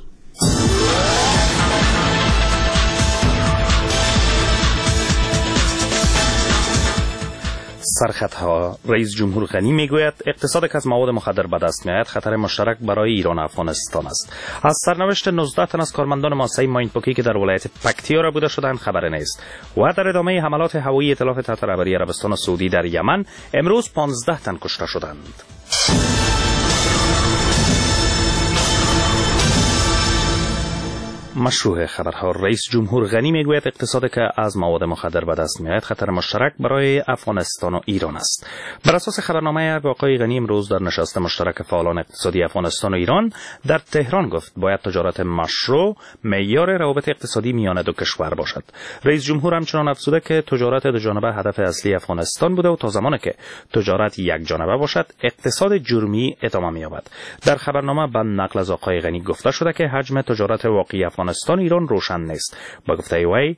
سرخطها. رئیس جمهور غنی میگوید اقتصاد که از مواد مخدر به دست میآید خطر مشترک برای ایران و افغانستان است. از سرنوشت 19 تن از کارمندان مؤسسه ماینپوکی که در ولایت پکتیا بوده شدند خبری نیست. و در ادامه حملات هوایی ائتلاف تحت رهبری عربستان سعودی در یمن امروز 15 تن کشته شدند. مشروع خبرها. رئیس جمهور غنی میگوید اقتصادی که از مواد مخدر به دست میآید خطر مشترک برای افغانستان و ایران است. بر اساس خبرنامه آقای غنی امروز در نشست مشترک فعالان اقتصادی افغانستان و ایران در تهران گفت باید تجارت مشروع معیار روابط اقتصادی میان دو کشور باشد. رئیس جمهور همچنان افزوده که تجارت دو جانبه هدف اصلی افغانستان بوده و تا زمانی که تجارت یک جانبه باشد اقتصاد جرمی ادامه می‌یابد. در خبرنامه به نقل از آقای غنی گفته شده که حجم تجارت واقعی افغانستان ایران روشن نیست. با گفته وی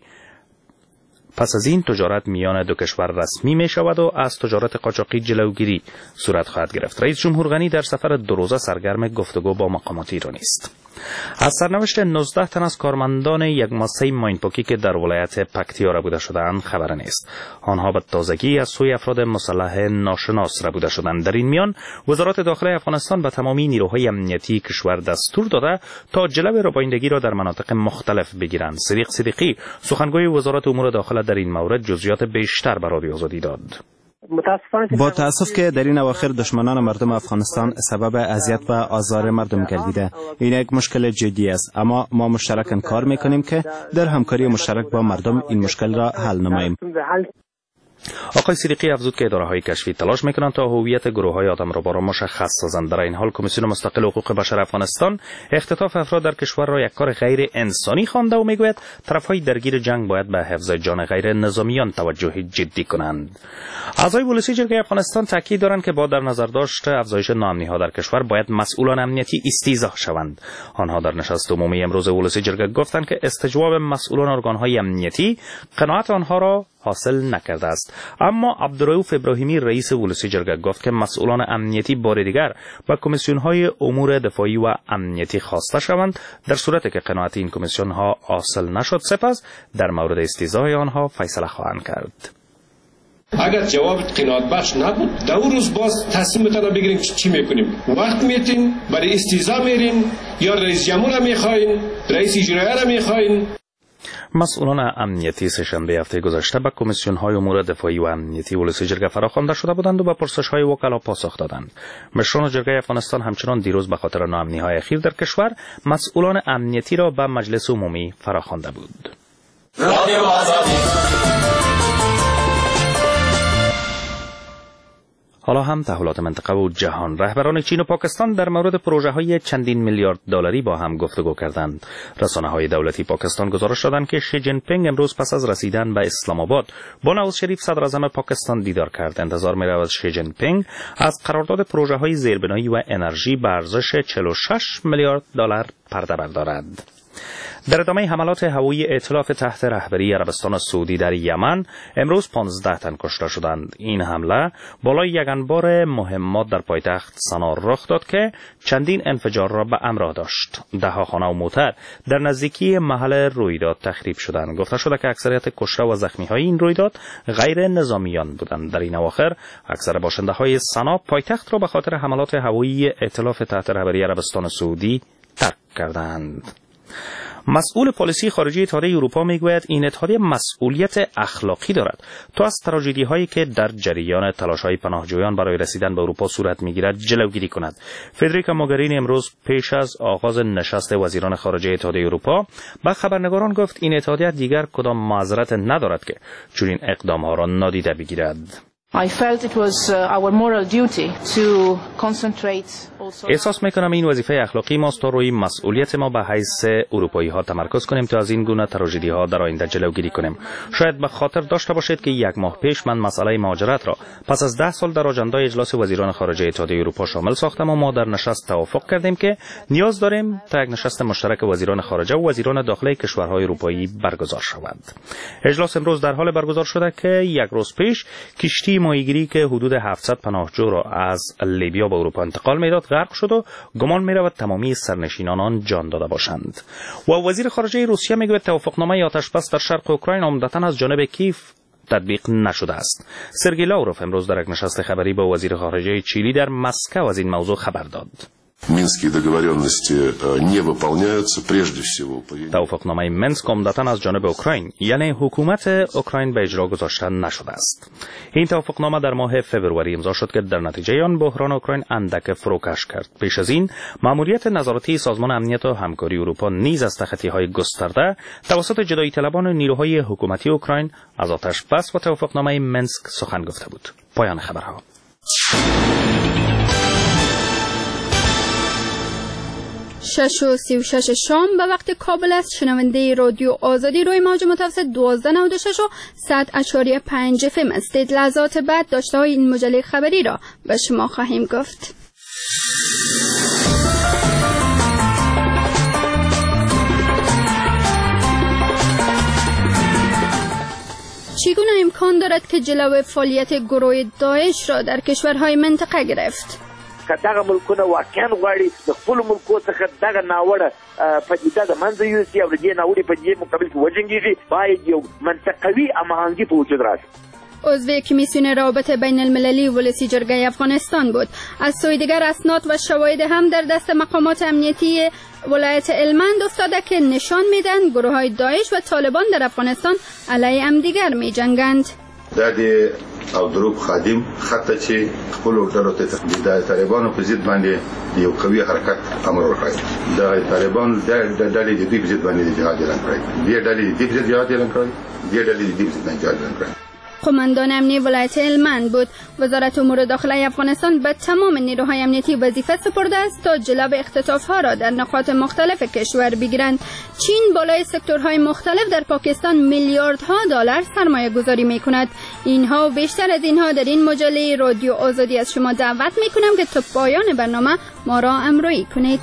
پس از این تجارت میان دو کشور رسمی می شود و از تجارت قاچاقی جلوگیری صورت خواهد گرفت. رئیس جمهور غنی در سفر 2 روزه سرگرم گفتگو با مقامات ایرانی است. از سرنوشت 19 تن از کارمندان یک مؤسسه ماینپوکی که در ولایت پکتیا ربوده شدند خبر نیست. آنها به تازگی از سوی افراد مسلح ناشناس ربوده شدند. در این میان وزارت داخله افغانستان به تمامی نیروهای امنیتی کشور دستور داده تا جلو ربایندگی را در مناطق مختلف بگیرند. صدیق صدیقی سخنگوی وزارت امور داخله در این مورد جزئیات بیشتر به رادیو آزادی داد. با تأسف که در این اواخر دشمنان مردم افغانستان سبب اذیت و آزار مردم گردیده. این یک مشکل جدی است، اما ما مشترکاً کار میکنیم که در همکاری مشترک با مردم این مشکل را حل نماییم. آقای صدیقی افزود که اداره‌های کشفی تلاش می‌کنند تا هویت گروه‌های آدمربا را مشخص سازند. در این حال کمیسیون مستقل حقوق بشر افغانستان اختطاف افراد در کشور را یک کار غیر انسانی خوانده و میگوید طرف‌های درگیر جنگ باید به حفظ جان غیر نظامیان توجه جدی کنند. اعضای ولسی جرگه افغانستان تاکید دارند که با در نظر داشت افزایش ناامنی‌ها در کشور باید مسئولان امنیتی استیضاح شوند. آنها در نشست عمومی امروز ولسی جرگه گفتند که استجواب مسئولان ارگان‌های امنیتی قناعت آنها را حاصل نکرده است. اما عبدالرؤوف ابراهیمی رئیس ولسی جرگه گفت که مسئولان امنیتی بار دیگر با کمیسیون‌های امور دفاعی و امنیتی خواسته شوند. در صورتی که قناعت این کمیسیون‌ها حاصل نشد سپس در مورد استیضاح آنها فیصله خواهند کرد. اگر جواب قناعت بخش نبود در اون روز باز تصمیمتان را بگیرین چی میکنیم. وقت میتین برای استیضاح میرین یا رئیس جمهور را میخواین، رئیس اجرایی را میخواین. مسئولان امنیتی سه‌شنبه هفته گذشته به کمیسیون‌های امور دفاعی و امنیتی ولسی جرگه فراخوانده شده بودند و به پرسش‌های وکلا پاسخ دادند. مشران جرگه افغانستان همچنان دیروز به خاطر ناامنی‌های اخیر در کشور مسئولان امنیتی را به مجلس عمومی فراخوانده بود. حالا هم تحولات منطقه و جهان. رهبران چین و پاکستان در مورد پروژه‌های چندین میلیارد دلاری با هم گفتگو کردند. رسانه‌های دولتی پاکستان گزارش دادند که شی جین پینگ امروز پس از رسیدن به اسلام آباد با نواز شریف صدر اعظم پاکستان دیدار کرد. انتظار می‌رود شی جین پینگ از قرارداد پروژه‌های زیربنایی و انرژی به ارزش 46 میلیارد دلار پرده بردارد. در ادامه حملات هوایی ائتلاف تحت رهبری عربستان سعودی در یمن امروز 15 تن کشته شدند. این حمله بالای یک انبار مهمات در پایتخت سنا رخ داد که چندین انفجار را به همراه داشت. ده‌ها خانه و موتر در نزدیکی محل رویداد تخریب شدند. گفته شده که اکثریت کشته و زخمی‌های این رویداد غیر نظامیان بودند. در این اواخر اکثر باشنده‌های سنا پایتخت را به خاطر حملات هوایی ائتلاف تحت رهبری عربستان سعودی ترک کردند. مسئول پالیسی خارجی اتحادیه اروپا میگوید این اتحادیه مسئولیت اخلاقی دارد تا از تراژدی هایی که در جریان تلاش های پناهجویان برای رسیدن به اروپا صورت میگیرد جلوگیری کند. فدریکا موگرینی امروز پیش از آغاز نشست وزیران خارجه اتحادیه اروپا به خبرنگاران گفت این اتحادیه دیگر کدام معذرت ندارد که چنین اقدام ها را نادیده بگیرد. احساس میکنم این وظیفه اخلاقی ماست تا روی مسئولیت ما به حیث اروپایی ها تمرکز کنیم تا از این گونه تراژدی ها در آینده جلوگیری کنیم. شاید به خاطر داشته باشید که 1 ماه پیش من مسئله مهاجرت را پس از 10 سال در آژاندای اجلاس وزیران خارجه اتحادیه اروپا شامل ساختم و ما در نشست توافق کردیم که نیاز داریم تا یک نشست مشترک وزیران خارجه و وزیران داخلی کشورهای اروپایی برگزار شود. اجلاس امروز در حال برگزار شده که 1 روز پیش کشتی ماهیگیری که حدود 700 پناهجو را از لیبیا به اروپا انتقال میداد غرق شد و گمان می‌رود تمامی سرنشینان آن جان داده باشند. و وزیر خارجه روسیه میگوید توافقنامه آتشبس در شرق اوکراین عمدتاً از جانب کیف تطبیق نشده است. سرگئی لاوروف امروز در یک نشست خبری با وزیر خارجه چیلی در مسکو از این موضوع خبر داد. Минские договоренности не выполняются прежде всего. توافقنامه منسک عمدتاً از جانب اوکراین یعنی حکومت اوکراین به اجرا گذاشته نشده است. این توافقنامه در ماه فوریه امضا شد که در نتیجه آن بحران اوکراین اندک فروکش کرد. پیش از این مأموریت نظارتی سازمان امنیت و همکاری اروپا نیز از تخطی‌های گسترده توسط جدایی طلبان نیروهای حکومتی اوکراین از آتش‌بس و توافقنامه منسک سخن گفته بود. پایان خبرها. 6:36 شام به وقت کابل است. شنونده رادیو آزادی روی موج متوسط 1296 و 100.5 FM هستید. لحظات بعد داشته های این مجله خبری را به شما خواهیم گفت. چگونه امکان دارد که جلو فعالیت گروه داعش را در کشورهای منطقه گرفت؟ که دغه ملکونه واقعا غواړي د خپل ملکو څخه دغه ناوړه پدیده د منځه یوسي او د دې ناوړې پدیدې مقابل کې وجنګېږي، باید یو منطقوي هماهنګي په وجود راشي. عضو کمیسیون روابط بین المللی ولسی جرگه افغانستان بود. از سوی دیگر اسناد و شواهد هم در دست مقامات امنیتی ولایت هلمند افتاده که نشان میدن گروه های داعش و طالبان در افغانستان علیه همدیگر می جنگند. دا د او دروب خادم خطه چې خپل ډلو ته د طالبانو په ضد باندې یو قوي حرکت امر وکړي. دا طالبان د ډلې د دې په ضد باندې جهاد اعلان کړی. دې ډلې د دې په ضد جهاد اعلان کړی. دې ډلې د دې په ضد جهاد اعلان کړی. قماندان امنی ولایت هلمند بود. وزارت امور داخله افغانستان به تمام نیروهای امنیتی وظیفه سپرده است تا جلو اختطاف‌ها را در نقاط مختلف کشور بگیرند. چین بالای سکتورهای مختلف در پاکستان میلیاردها دلار سرمایه گذاری می کند. اینها و بیشتر از اینها در این مجله رادیو آزادی از شما دعوت می کنم که تا پایان برنامه ما را همراهی کنید.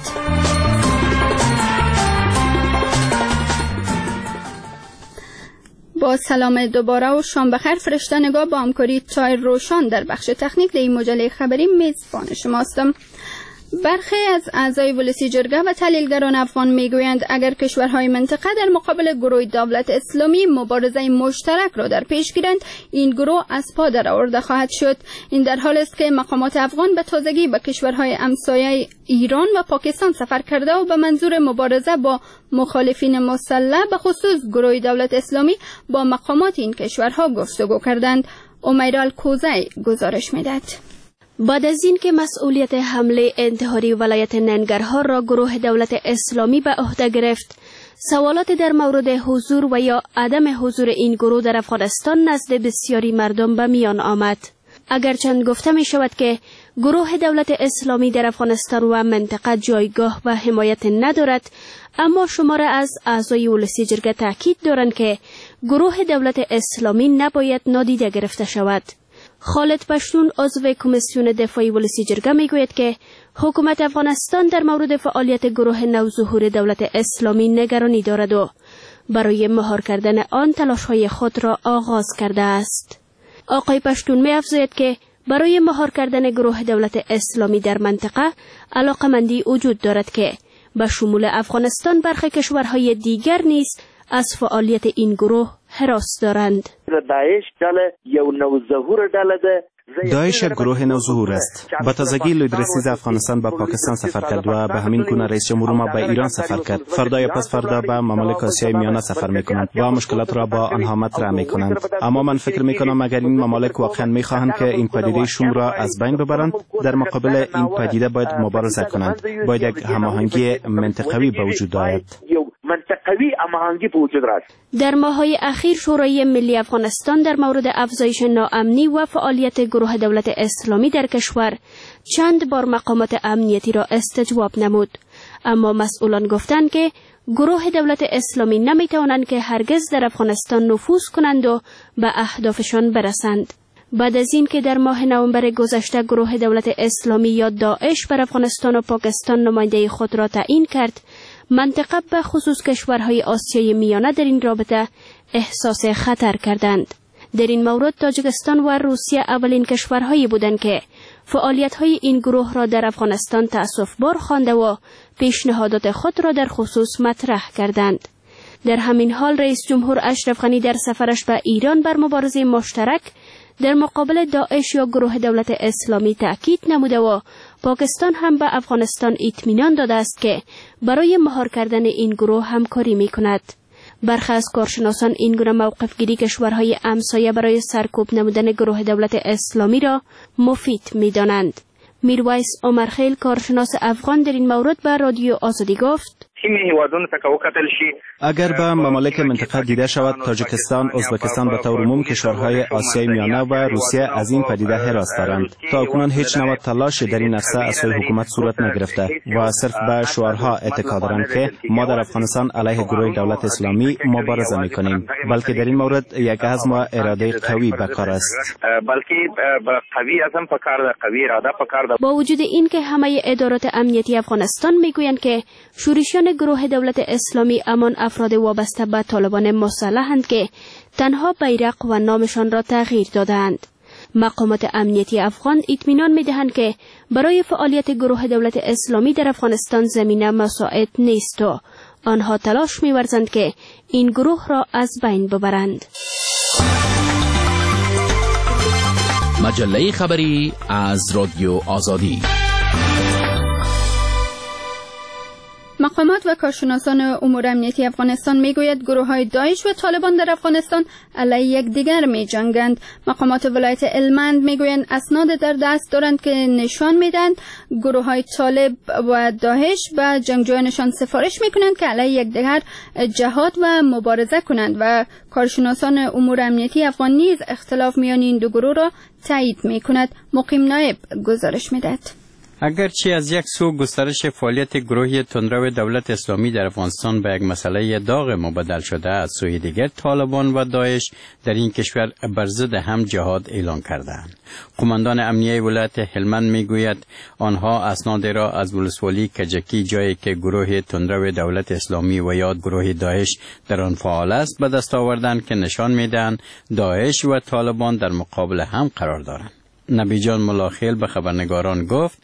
با سلام دوباره و شام بخیر. فرشته نگاه با همکاری تایر روشان در بخش تکنیک در این مجله خبری میزبان شماستم. برخی از اعضای ولسی جرگه و تحلیلگران افغان میگویند اگر کشورهای منطقه در مقابل گروه دولت اسلامی مبارزه مشترک را در پیش گیرند، این گروه از پا در آورده خواهد شد. این در حال است که مقامات افغان به تازگی به کشورهای همسایه ایران و پاکستان سفر کرده و به منظور مبارزه با مخالفین مسلح به خصوص گروه دولت اسلامی با مقامات این کشورها گفتگو کردند. امیرال کوزی گزارش میدهد. بعد از این که مسئولیت حمله انتحاری ولایت ننگرهار را گروه دولت اسلامی به عهده گرفت، سوالات در مورد حضور و یا عدم حضور این گروه در افغانستان نزد بسیاری مردم به میان آمد. اگرچند گفته می شود که گروه دولت اسلامی در افغانستان و منطقه جایگاه و حمایت ندارد، اما شماره از اعضای ولسی جرگه تاکید دارند که گروه دولت اسلامی نباید نادیده گرفته شود. خالد پشتون عضو کمیسیون دفاعی ولسی جرگه میگوید که حکومت افغانستان در مورد فعالیت گروه نوظهور دولت اسلامی نگرانی دارد و برای مهار کردن آن تلاش‌های خود را آغاز کرده است. آقای پشتون می‌افزاید که برای مهار کردن گروه دولت اسلامی در منطقه علاقمندی وجود دارد که به شمول افغانستان برخی کشورهای دیگر نیز از فعالیت این گروه هراس دارند. داعش ډله یو نوظهور ډله ده، داعش یک گروه نوظهور است. با تازگی لیدرسیز افغانستان به پاکستان سفر کرد و به همین گونه رئیس جمهور ما به ایران سفر کرد. فردا یا پس فردا به ممالک آسیای میانه سفر میکنند و مشکلات را با آنها مطرح میکنند. اما من فکر میکنم اگر این ممالک واقعا میخواهند که این پدیده شوم را از بین ببرند، در مقابل این پدیده باید مبارزه کنند. باید یک هماهنگی منطقوی به وجود آید. در ماه‌های اخیر شورای ملی افغانستان در مورد افزایش ناامنی و فعالیت گروه دولت اسلامی در کشور چند بار مقامات امنیتی را استجواب نمود، اما مسئولان گفتند که گروه دولت اسلامی نمیتوانند که هرگز در افغانستان نفوذ کنند و به اهدافشان برسند. بعد از این که در ماه نوامبر گذشته گروه دولت اسلامی یا داعش بر افغانستان و پاکستان نماینده خود را تعیین کرد، منطقه به خصوص کشورهای آسیای میانه در این رابطه احساس خطر کردند. در این مورد تاجیکستان و روسیه اولین کشورهایی بودند که فعالیت‌های این گروه را در افغانستان تأسف‌بار خوانده و پیشنهادات خود را در خصوص مطرح کردند. در همین حال رئیس جمهور اشرف غنی در سفرش به ایران بر مبارزه مشترک در مقابل داعش یا گروه دولت اسلامی تأکید نموده و پاکستان هم به افغانستان اطمینان داده است که برای مهار کردن این گروه همکاری می کند. برخی از کارشناسان این گونه موقف گیری کشورهای همسایه برای سرکوب نمودن گروه دولت اسلامی را مفید می دانند. میرویس عمرخیل کارشناس افغان در این مورد به رادیو آزادی گفت: اگر به ممالک منطقه دیده شود، تاجیکستان، ازبکستان به طور عموم کشورهای آسیای میانه و روسیه از این پدیده حراس دارند. تا اکنون هیچ نوع تلاشی در این عرصه از سوی حکومت صورت نگرفته و صرف به شعارها اتکا دارند که ما در افغانستان علیه گروه دولت اسلامی مبارزه میکنیم، بلکه در این مورد یک عزم و اراده قوی به کار است. با وجود این که همه ادارات امنیتی افغانستان میگویند که شورشیان گروه دولت اسلامی همان افراد وابسته به طالبان مسلحند که تنها بیرق و نامشان را تغییر دادند، مقامات امنیتی افغان اطمینان می‌دهند که برای فعالیت گروه دولت اسلامی در افغانستان زمینه مساعد نیست و آنها تلاش می‌ورزند که این گروه را از بین ببرند. مجله خبری از رادیو آزادی. مقامات و کارشناسان امور امنیتی افغانستان میگوید گروه‌های داعش و طالبان در افغانستان علیه یکدیگر می‌جنگند. مقامات ولایت هلمند میگویند اسناد در دست دارند که نشان میدهند گروه‌های طالب و داعش به جنگجویانشان سفارش میکنند که علیه یکدیگر جهاد و مبارزه کنند و کارشناسان امور امنیتی افغان نیز اختلاف میان این دو گروه را تایید میکند. مقیم نایب گزارش میدهد. اگرچه از یک سو گسترش فعالیت گروهی تندرو دولت اسلامی در افغانستان به یک مسئله داغ مبدل شده، از سوی دیگر طالبان و داعش در این کشور بر ضد هم جهاد اعلان کردند. قماندان امنیه ولایت هلمند میگوید آنها اسناد را از ولسوالی کجکی، جایی که گروه تندرو دولت اسلامی و یا گروه داعش در آن فعال است، به دست آوردند که نشان میدهند داعش و طالبان در مقابل هم قرار دارند. نبی جان ملاخیل به خبرنگاران گفت: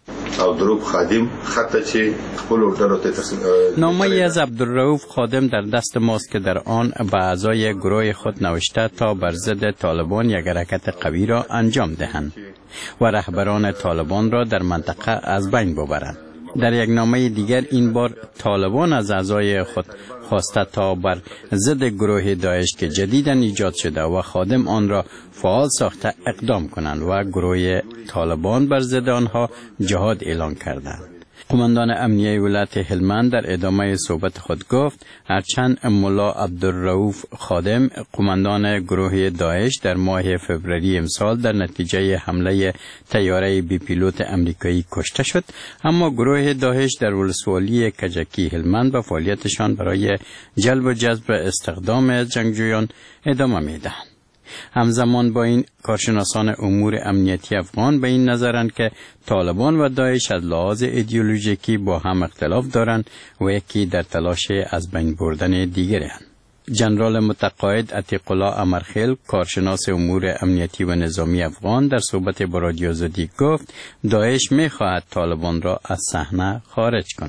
نامه‌ای از عبدالرؤوف خادم در دست ماست که در آن به اعضای گروه خود نوشته تا بر ضد طالبان یک حرکت قوی را انجام دهند و رهبران طالبان را در منطقه از بین ببرند. در یک نامه دیگر این بار طالبان از اعضای خود خواسته تا بر ضد گروه داعش که جدیداً ایجاد شده و خادم آن را فعال ساخته اقدام کنند و گروه طالبان بر ضد آنها جهاد اعلان کردند. قماندان امنیه ولایت هلمند در ادامه صحبت خود گفت هرچند ملا عبدالرؤوف خادم قماندان گروه داعش در ماه فوریه امسال در نتیجه حمله طیاره بی پیلوت امریکایی کشته شد، اما گروه داعش در ولسوالی کجکی هلمند به فعالیتشان برای جلب و جذب استخدام جنگجویان ادامه میدهند. همزمان با این کارشناسان امور امنیتی افغان به این نظرند که طالبان و داعش از لحاظ ایدئولوژیکی با هم اختلاف دارند و یکی در تلاش از بین بردن دیگرند. جنرال متقاعد عتیق الله امرخیل کارشناس امور امنیتی و نظامی افغان در صحبت با رادیو آزادی گفت داعش می‌خواهد طالبان را از صحنه خارج کند.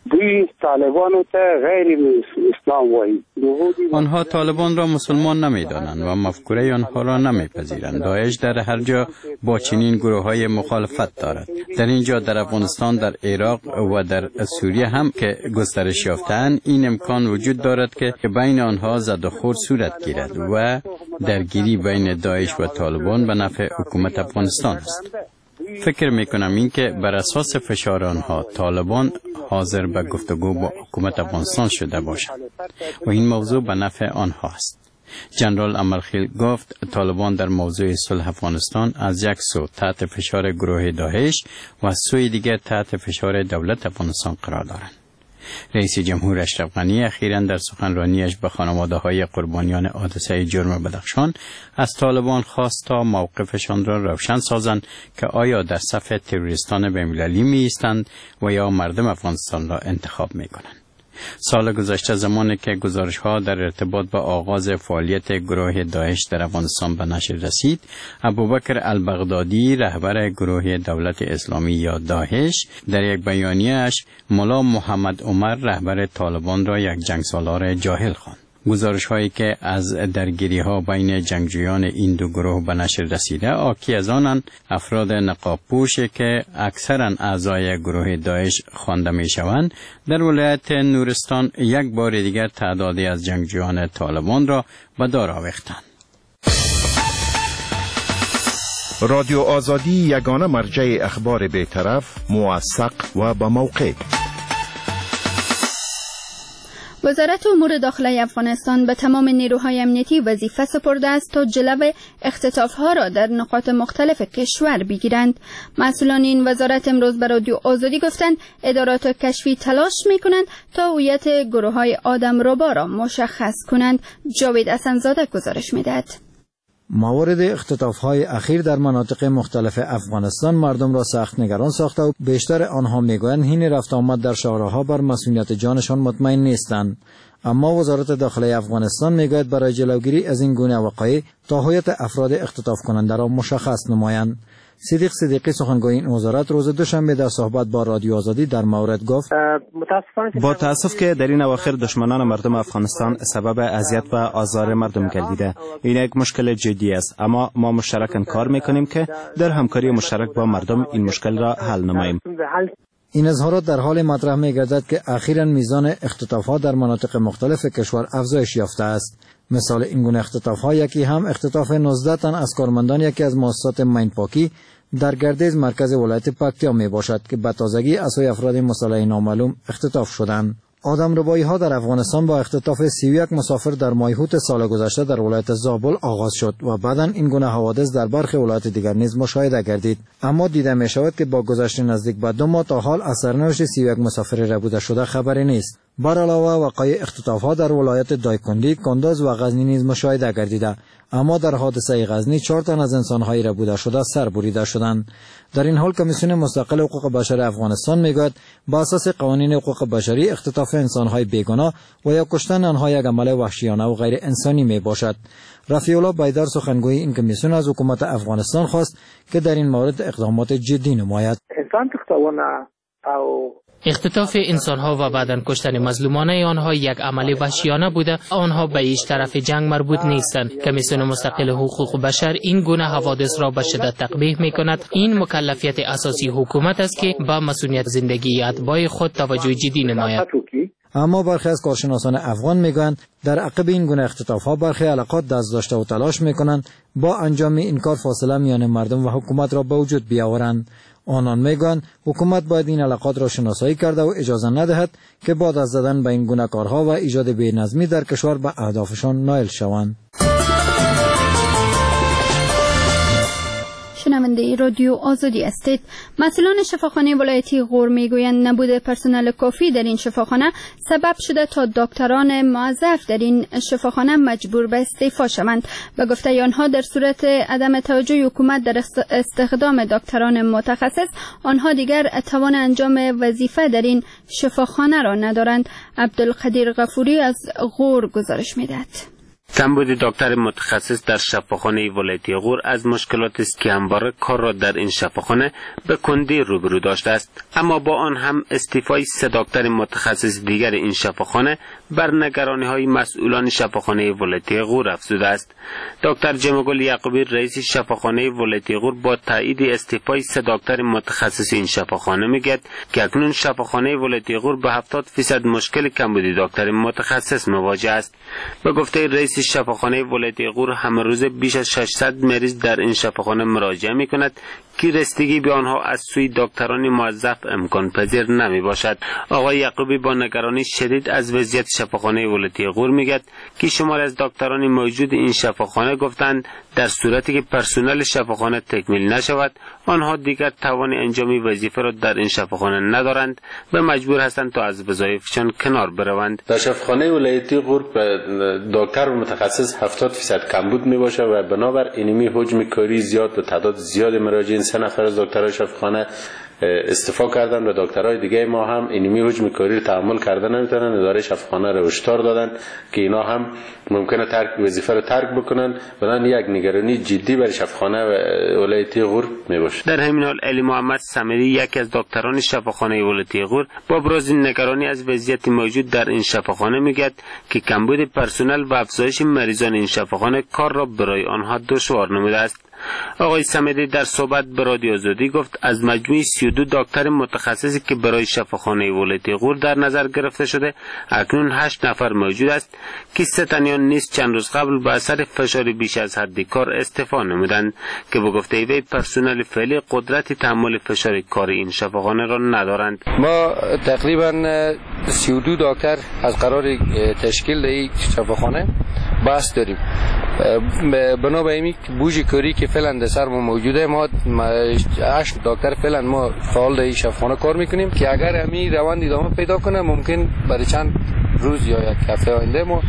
دوی طالبانو ته غیر اسلام وایي. آنها طالبان را مسلمان نمی‌دانند و مفکوره آنها را نمی‌پذیرند. داعش در هر جا با چنین گروه‌های مخالفت دارد. در اینجا در افغانستان، در عراق و در سوریه هم که گسترش یافته‌اند، این امکان وجود دارد که بین آنها زد و خورد صورت گیرد و درگیری بین داعش و طالبان به نفع حکومت افغانستان است. فکر میکنم این که بر اساس فشار آنها طالبان حاضر به گفتگو با حکومت افغانستان شده باشند و این موضوع به نفع آنها است. جنرال امرخیل گفت طالبان در موضوع صلح افغانستان از یک سو تحت فشار گروه داعش و از سوی دیگر تحت فشار دولت افغانستان قرار دارند. رئیس جمهور اشرف غنی اخیراً در سخنرانیش به خانواده‌های قربانیان حادثه جرم بدخشان از طالبان خواست تا موقفشان را روشن سازند که آیا در صف تروریستان بین‌المللی می‌ایستند و یا مردم افغانستان را انتخاب می‌کنند. سال گذشته زمانی که گزارش‌ها در ارتباط با آغاز فعالیت گروه داعش در افغانستان به نشر رسید، ابوبکر البغدادی رهبر گروه دولت اسلامی یا داعش در یک بیانیه‌اش ملا محمد عمر رهبر طالبان را یک جنگسالار جاهل خواند. گزارش هایی که از درگیری ها بین جنگجویان این دو گروه به نشر رسیده آکی از آنند افراد نقاب پوش که اکثرا اعضای گروه داعش خوانده می شوند در ولایت نورستان یک بار دیگر تعدادی از جنگجویان طالبان را به دار آویختند. رادیو آزادی یگانه مرجع اخبار بی‌طرف، موثق و با موقع. وزارت امور داخلی افغانستان به تمام نیروهای امنیتی وظیفه سپرده است تا جلو اختطاف‌ها را در نقاط مختلف کشور بگیرند. مسئولان این وزارت امروز به رادیو آزادی گفتند ادارات کشفی تلاش می‌کنند تا هویت گروه‌های آدمربا را مشخص کنند. جاوید حسن‌زاده گزارش می‌دهد. موارد اختطاف‌های اخیر در مناطق مختلف افغانستان مردم را سخت نگران ساخته و بیشتر آنها میگویند حین رفت آمد در شهرها بر مسئولیت جانشان مطمئن نیستند. اما وزارت داخلی افغانستان میگوید برای جلوگیری از این گونه وقایع تا هویت افراد اختطاف کننده را مشخص نمایند. صدیق صدیقی سخنگوی این وزارت روز دوشنبه در صحبت با رادیو آزادی در مورد گفت با تاسف که در این اواخر دشمنان مردم افغانستان سبب اذیت و آزار مردم گردیده. این یک مشکل جدی است، اما ما مشترکاً کار میکنیم که در همکاری مشترک با مردم این مشکل را حل نماییم. این اظهارات در حال مطرح می‌گردد که اخیراً میزان اختطاف‌ها در مناطق مختلف کشور افزایش یافته است. مثال این گونه اختطاف‌ها یکی هم اختطاف 19 تن از کارمندان یکی از مؤسسات ماینپاکی در گردیز مرکز ولایت پکتیا میباشد که به تازگی از سوی افراد مسلح نامعلوم اختطاف شدند. آدمربایی‌ها در افغانستان با اختطاف 31 مسافر در مایحوت سال گذشته در ولایت زابل آغاز شد و بعداً این گونه حوادث در برخی ولایات دیگر نیز مشاهده گردید. اما دیده می شود که با گذشت نزدیک به 2 ماه تا حال از سرنوشت 31 مسافر ربوده شده خبری نیست. بر علاوه وقایع اختطاف‌ها در ولایت دایکندی، کندز و غزنی نیز مشاهده گردیده، اما در حادثه غزنی 4 تن از انسان‌های ربوده شده سر بریده شدند. در این حال کمیسیون مستقل حقوق بشر افغانستان میگوید با اساس قوانین حقوق بشری اختطاف انسان‌های بیگناه و یا کشتن آنها یک عمل وحشیانه و غیر انسانی میباشد. رفیع الله بیدار سخنگوی این کمیسیون از حکومت افغانستان خواست که در این مورد اقدامات جدی نماید. اختطاف انسانها و بعداً کشتن مظلومانه آنها یک عمل وحشیانه بوده. آنها به هیچ طرف جنگ مربوط نیستند. کمیسیون مستقل حقوق بشر این گونه حوادث را به شدت تقبیح می‌کند. این مکلفیت اساسی حکومت است که با مسئولیت زندگی اتباع خود توجه جدی نماید. اما برخی از کارشناسان افغان میگویند در عقب این گونه اختطاف‌ها برخی علاقات دست داشته و تلاش می‌کنند با انجام این کار فاصله میان مردم و حکومت را به وجود بیاورند. آنان میگویند حکومت باید این علاقات را شناسایی کرده و اجازه ندهد که بعد از زدن به این گونه کارها و ایجاد بی‌نظمی در کشور به اهدافشان نائل شوند. شنونده رادیو آزادی هستید. مسئولان شفاخانه ولایتی غور میگویند نبود پرسنل کافی در این شفاخانه سبب شده تا دکتران موظف در این شفاخانه مجبور به استعفا شوند. به گفته آنها در صورت عدم توجه حکومت در استخدام دکتران متخصص آنها دیگر توان انجام وظیفه در این شفاخانه را ندارند. عبدالقدیر غفوری از غور گزارش میدهد. کمبود دکتر متخصص در شفاخانه ولایتی غور از مشکلات است که همواره کار را در این شفاخانه به کندی روبرو داشته است، اما با آن هم استعفای 3 دکتر متخصص دیگر این شفاخانه بر نگرانی‌های مسئولان شفاخانه ولایتی غور افزوده است. دکتر جمگل یعقوبی رئیس شفاخانه ولایتی غور با تایید استعفای 3 دکتر متخصص این شفاخانه میگوید که اکنون شفاخانه ولایتی غور به 70% مشکل کمبود دکتر متخصص مواجه است. به گفته رئیس شفاخانه ولایتی غور همه روز بیش از 600 مریض در این شفاخانه مراجعه می کند که رسیدگی به آنها از سوی دکتران موظف امکان پذیر نمی باشد. آقای یعقوبی با نگرانی شدید از وضعیت شفاخانه ولایتی غور میگوید که شمار از دکتران موجود این شفاخانه گفتند در صورتی که پرسنل شفاخانه تکمیل نشود آنها دیگر توان انجام وظیفه را در این شفاخانه ندارند و مجبور هستند تا از وظایفشان کنار بروند. در شفاخانه ولایتی غور دکتر متخصص 70% کمبود می باشه و بنابر اینمی حجم کاری زیاد و تعداد زیاد مراجعین 3 نفر از دکترای شفاخانه استعفا کردن و دکترای دیگه ما هم اینمی حجم کاری رو تحمل کردن نمیتونن. اداره شفاخانه رو هشدار دادن که اینا هم ممکنه وظیفه رو ترک بکنن، بنابراین یک نگرانی جدی برای شفاخانه ولایتی غور میباشه. در همین حال علی محمد سمیری یکی از دکتران شفاخانه ولایتی غور با ابراز نگرانی از وضعیت موجود در این شفاخانه میگوید که کمبود پرسنل و افزایش مریضان این شفاخانه کار را برای آنها دشوار نموده است. آقای سمیدی در صحبت به رادیو آزادی گفت از مجموع 32 دکتر متخصصی که برای شفاخانه ولایتی غور در نظر گرفته شده اکنون 8 نفر موجود است که 3 تنیان نیز چند روز قبل به اثر فشار بیش از حد کار استعفا نمودند که به گفته وی پرسنل فعلی قدرت تحمل فشار کاری این شفاخانه را ندارند. ما تقریبا 32 دکتر از قرار تشکیل این شفاخانه بحث داریم. بنا به این بوج کاری که فعلا در سر ما موجوده، ما 8 دکتر فعلا ما فعال در این شفاخانه کار میکنیم که اگر همین روند ادامه پیدا کنه ممکن برای چند روز یا یک هفته آینده ما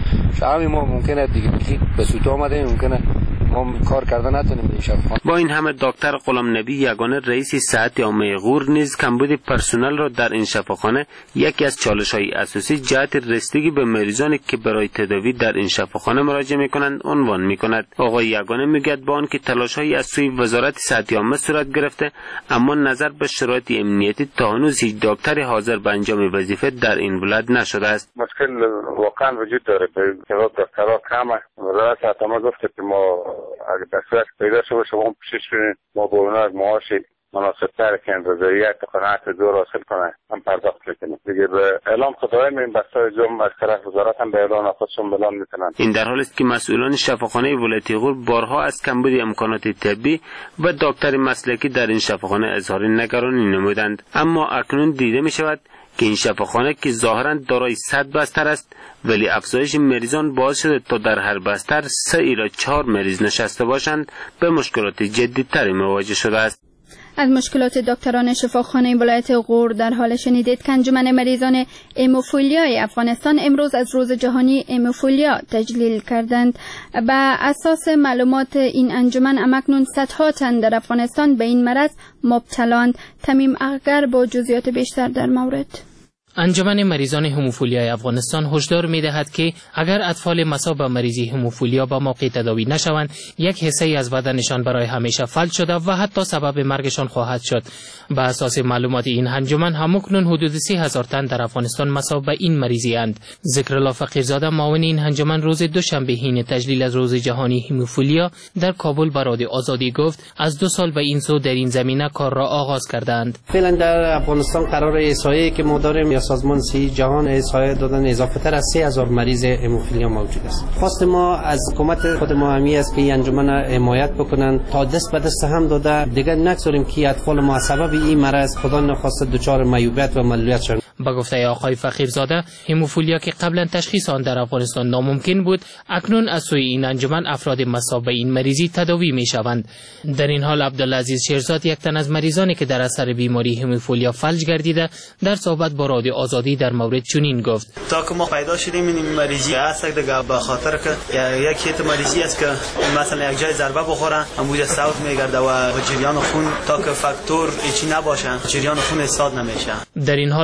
ممکنه دیگه به سوت آمده ممکنه ما کار کردن نتونیم این شفاخانه. با این همه دکتر غلام نبی یگانه رئیس صحت عامه غور نیز کمبود پرسنل را در این شفاخانه یکی از چالش‌های اساسی جهت رسیدگی به مریضانی که برای تداوی در این شفاخانه مراجعه می‌کنند عنوان می‌کند. آقای یگانه میگوید با آنکه تلاش‌هایی از سوی وزارت صحت عامه صورت گرفته اما نظر به شرایط امنیتی تا هنوز هیچ دکتری حاضر به انجام وظیفه در این ولایت نشده است. مشکل واقعا وجود داره که دکترها کمه. وزارت صحت عامه گفته که ما اگر در صورت پیدا شده شما پیشش کنید ما با اونا معاش مناسب‌تر که رضایت قناعت دور حاصل کنه هم پرداخت کنیم. دیگه به اعلام خدای این بسته جمع از طرف وزارت هم به اعلان خودشون بلان میتونن. این در حالی است که مسئولان شفاخانه ولایتی غور بارها از کمبود امکانات طبی و دکتر مسلکی در این شفاخانه اظهار نگرانی نمودند، اما اکنون دیده می شود که این شفاخانه که ظاهرا دارای 100 بستر است ولی افزایش مریضان باعث شده تا در هر بستر 3 الی 4 مریض نشسته باشند به مشکلات جدی‌تری مواجه شده است. از مشکلات دکتران شفاخانه ولایت غور در حال شنیدید که انجمن مریضان هموفیلیای افغانستان امروز از روز جهانی هموفیلیا تجلیل کردند. بر اساس معلومات این انجمن اکنون صدها تن در افغانستان به این مرض مبتلاند. تمیم اغگر با جزئیات بیشتر در مورد. انجمن مریضان هموفیلیای افغانستان هشدار می‌دهد که اگر اطفال مصاب به مریضی هموفیلیا با موقع تداوی نشوند، یک حصه از بدنشان برای همیشه فلج شده و حتی سبب مرگشان خواهد شد. به اساس معلومات این انجمن همکنون حدود 3000 تن در افغانستان مصاب به این مریضی اند. ذکرالله فقیرزاده معاون این انجمن روز دوشنبه حین تجلیل از روز جهانی هموفیلیا در کابل به رادیو آزادی گفت از 2 سال به این سو در این زمینه کار را آغاز کردند. فعلا در افغانستان قرار احصایه‌ای که ما داریم سازمان صحی جهان احصایه دادن اضافه تر از 3000 مریض هموفیلیا موجود است. خواست ما از حکومت خود ما همی است که این انجمن حمایت بکنن تا دست به دست هم داده دیگر نگذاریم که اطفال ما سبب این مرض خدا نخواسته دچار معیوبیت و معلولیت شوند. با گفته آقای فقیرزاده هموفیلیا که قبلا تشخیص آن در افغانستان ناممکن بود اکنون از سوی این انجمن افراد مصاب به این مریضی تداوی می شوند. در این حال عبدالعزیز شیرزاد یک تن از مریضانی که در اثر بیماری هموفیلیا فلج گردیده در صحبت با رادیو آزادی در مورد چنین گفت: تا که ما پیدا شدیم این مریضی است دیگه به خاطر که یک حیت مریضی است که مثلا یک جای ضربه بخوره اموج صوت میگرده و جریان خون تا که فاکتور چی نباشه جریان خون حساب نمیشه. در این حال فرهاد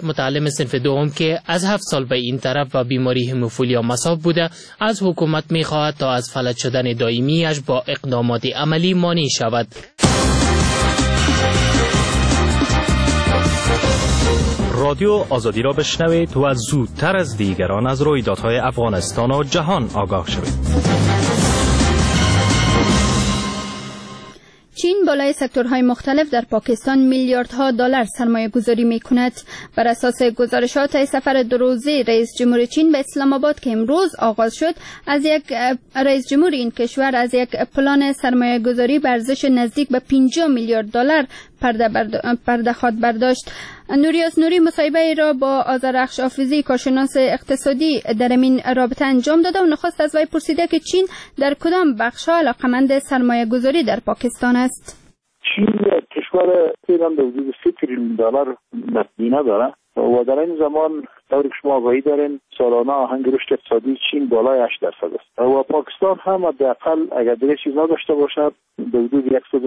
متعلم صنف دوم که از 7 سال به این طرف و بیماری هموفیلیا مصاب بوده از حکومت می‌خواهد تا از فلج شدن دائمیش با اقدامات عملی مانع شود. رادیو آزادی را بشنوید و زودتر از دیگران از رویدادهای افغانستان و جهان آگاه شوید. چین بالای سکتورهای مختلف در پاکستان میلیاردها دلار سرمایه گذاری می کند. بر اساس گزارشات سفر 2 روزه رئیس جمهور چین به اسلام آباد که امروز آغاز شد، رئیس جمهور این کشور از یک پلان سرمایه گذاری به ارزش نزدیک به 50 میلیارد دلار پرده خواهد برداشت. نوریاس نوری مصاحبه را با آذرخش آفریزی کارشناس اقتصادی در این رابطه انجام داده و نخست از وی پرسیده که چین در کدام بخش‌ها علاقه‌مند سرمایه گذاری در پاکستان است. چین کشور تقریبا به حدود 3 تریلیون دلار نقدینه داره و در این زمان طوری که شما آگاهی دارین سالانه آهنگ رشد اقتصادی چین بالای 8% است و پاکستان هم حداقل اگر دیگه چیز نداشته باشد به حدود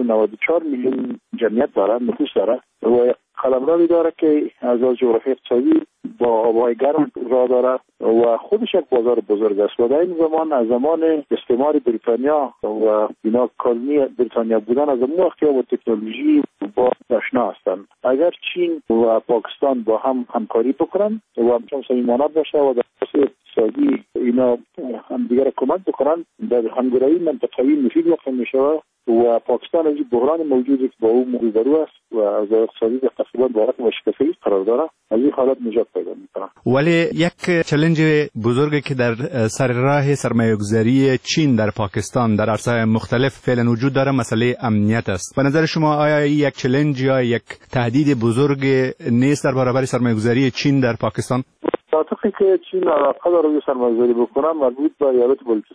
194 میلیون جمعیت داره، نفوس داره و قلمروی داره که از جغرافی اقتصادی با آبهای گرم راه داره و خودش یک بازار بزرگ است و در این زمان از زمان استعمار بریتانیا و بنا کالونی بریتانیا بودن از اون وقت با تکنولوژی با آشنا هستند. اگر چین و پاکستان با هم همکاری بکنن و همچنان صمیمانه باشه و در اقتصادی اینا هم دیگر کمک بکنن در همگرایی منطقوی مفید واقع میشه و پاکستان از بحران موجودی که با او روبرو است و از اقتصادی در تقریبا بحران مشکلی قرار داره از این حالت نجات پیدا میکنه. ولی یک چالش بزرگی که در سر راه سرمایه‌گذاری چین در پاکستان در عرصه‌های مختلف فعلا وجود داره مسئله امنیت است. به نظر شما آیا یک چالش یا یک تهدید بزرگ نیست در برابر سرمایه‌گذاری چین در پاکستان؟ منطقی که چین علاقه داره به سرمایه‌گذاری بکنه مربوط به ایالت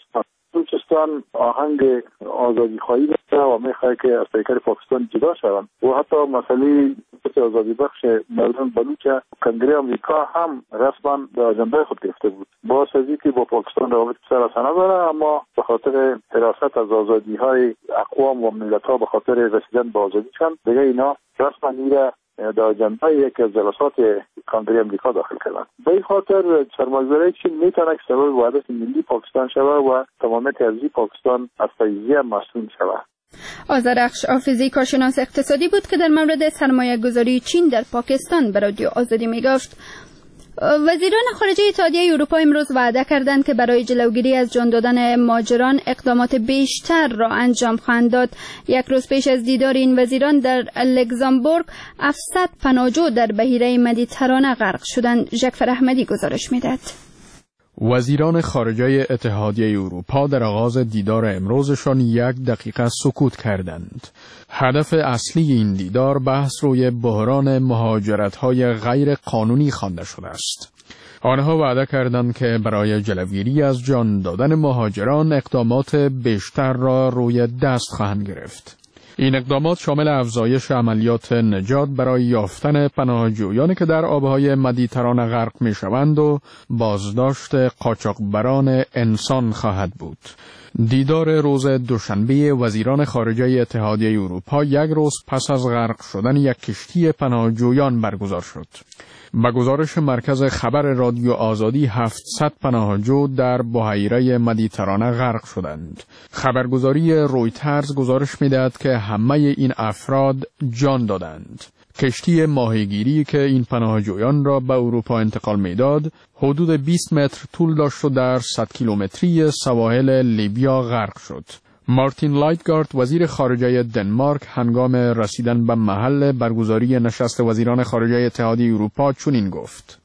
بلوچستان آهنگ آزادی خواهی داشته و میخواه که از پیکر پاکستان جدا شوند و حتی مسئله آزادی بخش مردم بلوچ کنگره امریکا هم رسما به اجنده خود گرفته بود. با سازی که با پاکستان روابط سراسانه داره اما به خاطر حراست از آزادی های اقوام و ملت ها به خاطر رسیدن به آزادی چند دیگه اینا رسما میره در اجنده یکی از جلسات کنگره امریکا داخل کردن. به این خاطر سرمایه‌گذاری چین میتونه که سبب وحدت ملی پاکستان شود و تمامیت ارضی پاکستان از تجزیه مصون شود. آذرخش آفریزی کارشناس اقتصادی بود که در مورد سرمایه گذاری چین در پاکستان به رادیو آزادی میگفت. وزیران خارجه اتحادیه اروپا امروز وعده کردند که برای جلوگیری از جان دادن مهاجران اقدامات بیشتر را انجام خواهند داد. یک روز پیش از دیدار این وزیران در لوکزامبورگ 700 پناهجو در بحیره مدیترانه غرق شدند. ژکفر احمدی گزارش میدهد. وزیران خارجه اتحادیه اروپا در آغاز دیدار امروزشان 1 دقیقه سکوت کردند. هدف اصلی این دیدار بحث روی بحران مهاجرت‌های غیر قانونی خوانده شده است. آنها وعده کردند که برای جلوگیری از جان دادن مهاجران اقدامات بیشتر را روی دست خواهند گرفت. این اقدامات شامل افزایش عملیات نجات برای یافتن پناهجویانی که در آبهای مدیترانه غرق می‌شوند و بازداشت قاچاقبران انسان خواهد بود. دیدار روز دوشنبه وزیران خارجه اتحادیه اروپا 1 روز پس از غرق شدن یک کشتی پناهجویان برگزار شد. با گزارش مرکز خبر رادیو آزادی 700 پناهجو در بحیره مدیترانه غرق شدند. خبرگزاری رویترز گزارش می‌دهد که همه این افراد جان دادند. کشتی ماهیگیری که این پناهجویان را به اروپا انتقال می‌داد، حدود 20 متر طول داشت و در 100 کیلومتری سواحل لیبیا غرق شد. مارتین لایتگارد وزیر خارجه دنمارک هنگام رسیدن به محل برگزاری نشست وزیران خارجه اتحادیه اروپا چنین گفت: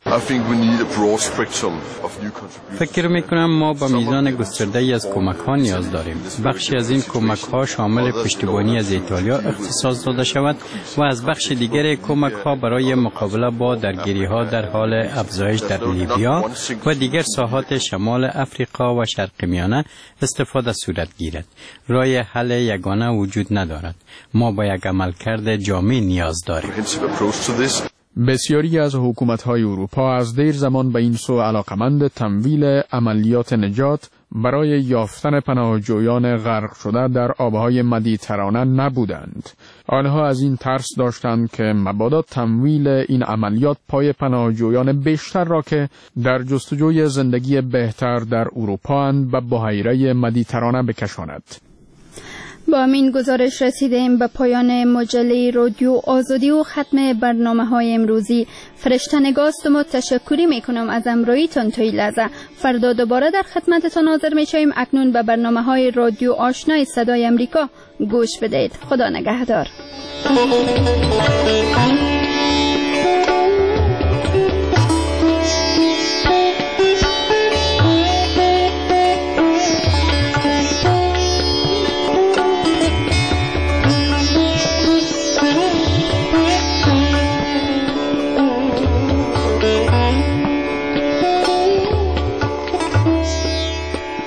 فکر میکنم ما با میزان گسترده‌ای از کمک‌ها نیاز داریم. بخشی از این کمک‌ها شامل پشتیبانی از ایتالیا اختصاص داده شود و از بخش دیگر کمک‌ها برای مقابله با درگیری‌ها در حال افزایش در لیبیا و دیگر ساحات شمال افریقا و شرق میانه استفاده صورت گیرد. راه حل یگانه وجود ندارد. ما با یک عملکرد جامع نیاز داریم. بسیاری از حکومت‌های اروپا از دیر زمان به این سو علاقمند تمویل عملیات نجات برای یافتن پناهجویان غرق شده در آبهای مدیترانه نبودند. آنها از این ترس داشتند که مبادا تمویل این عملیات پای پناهجویان بیشتر را که در جستجوی زندگی بهتر در اروپا اند به بحیره مدیترانه بکشاند. با این گزارش رسیدیم به پایان مجله رادیو آزادی و ختم برنامه‌های امروزی. فرشته نگاست و تشکری میکنم از همراهیتان تا این لحظه. فردا دوباره در خدمتتان حاضر میشویم. اکنون به برنامه‌های رادیو آشنای صدای امریکا گوش بدهید. خدا نگهدار.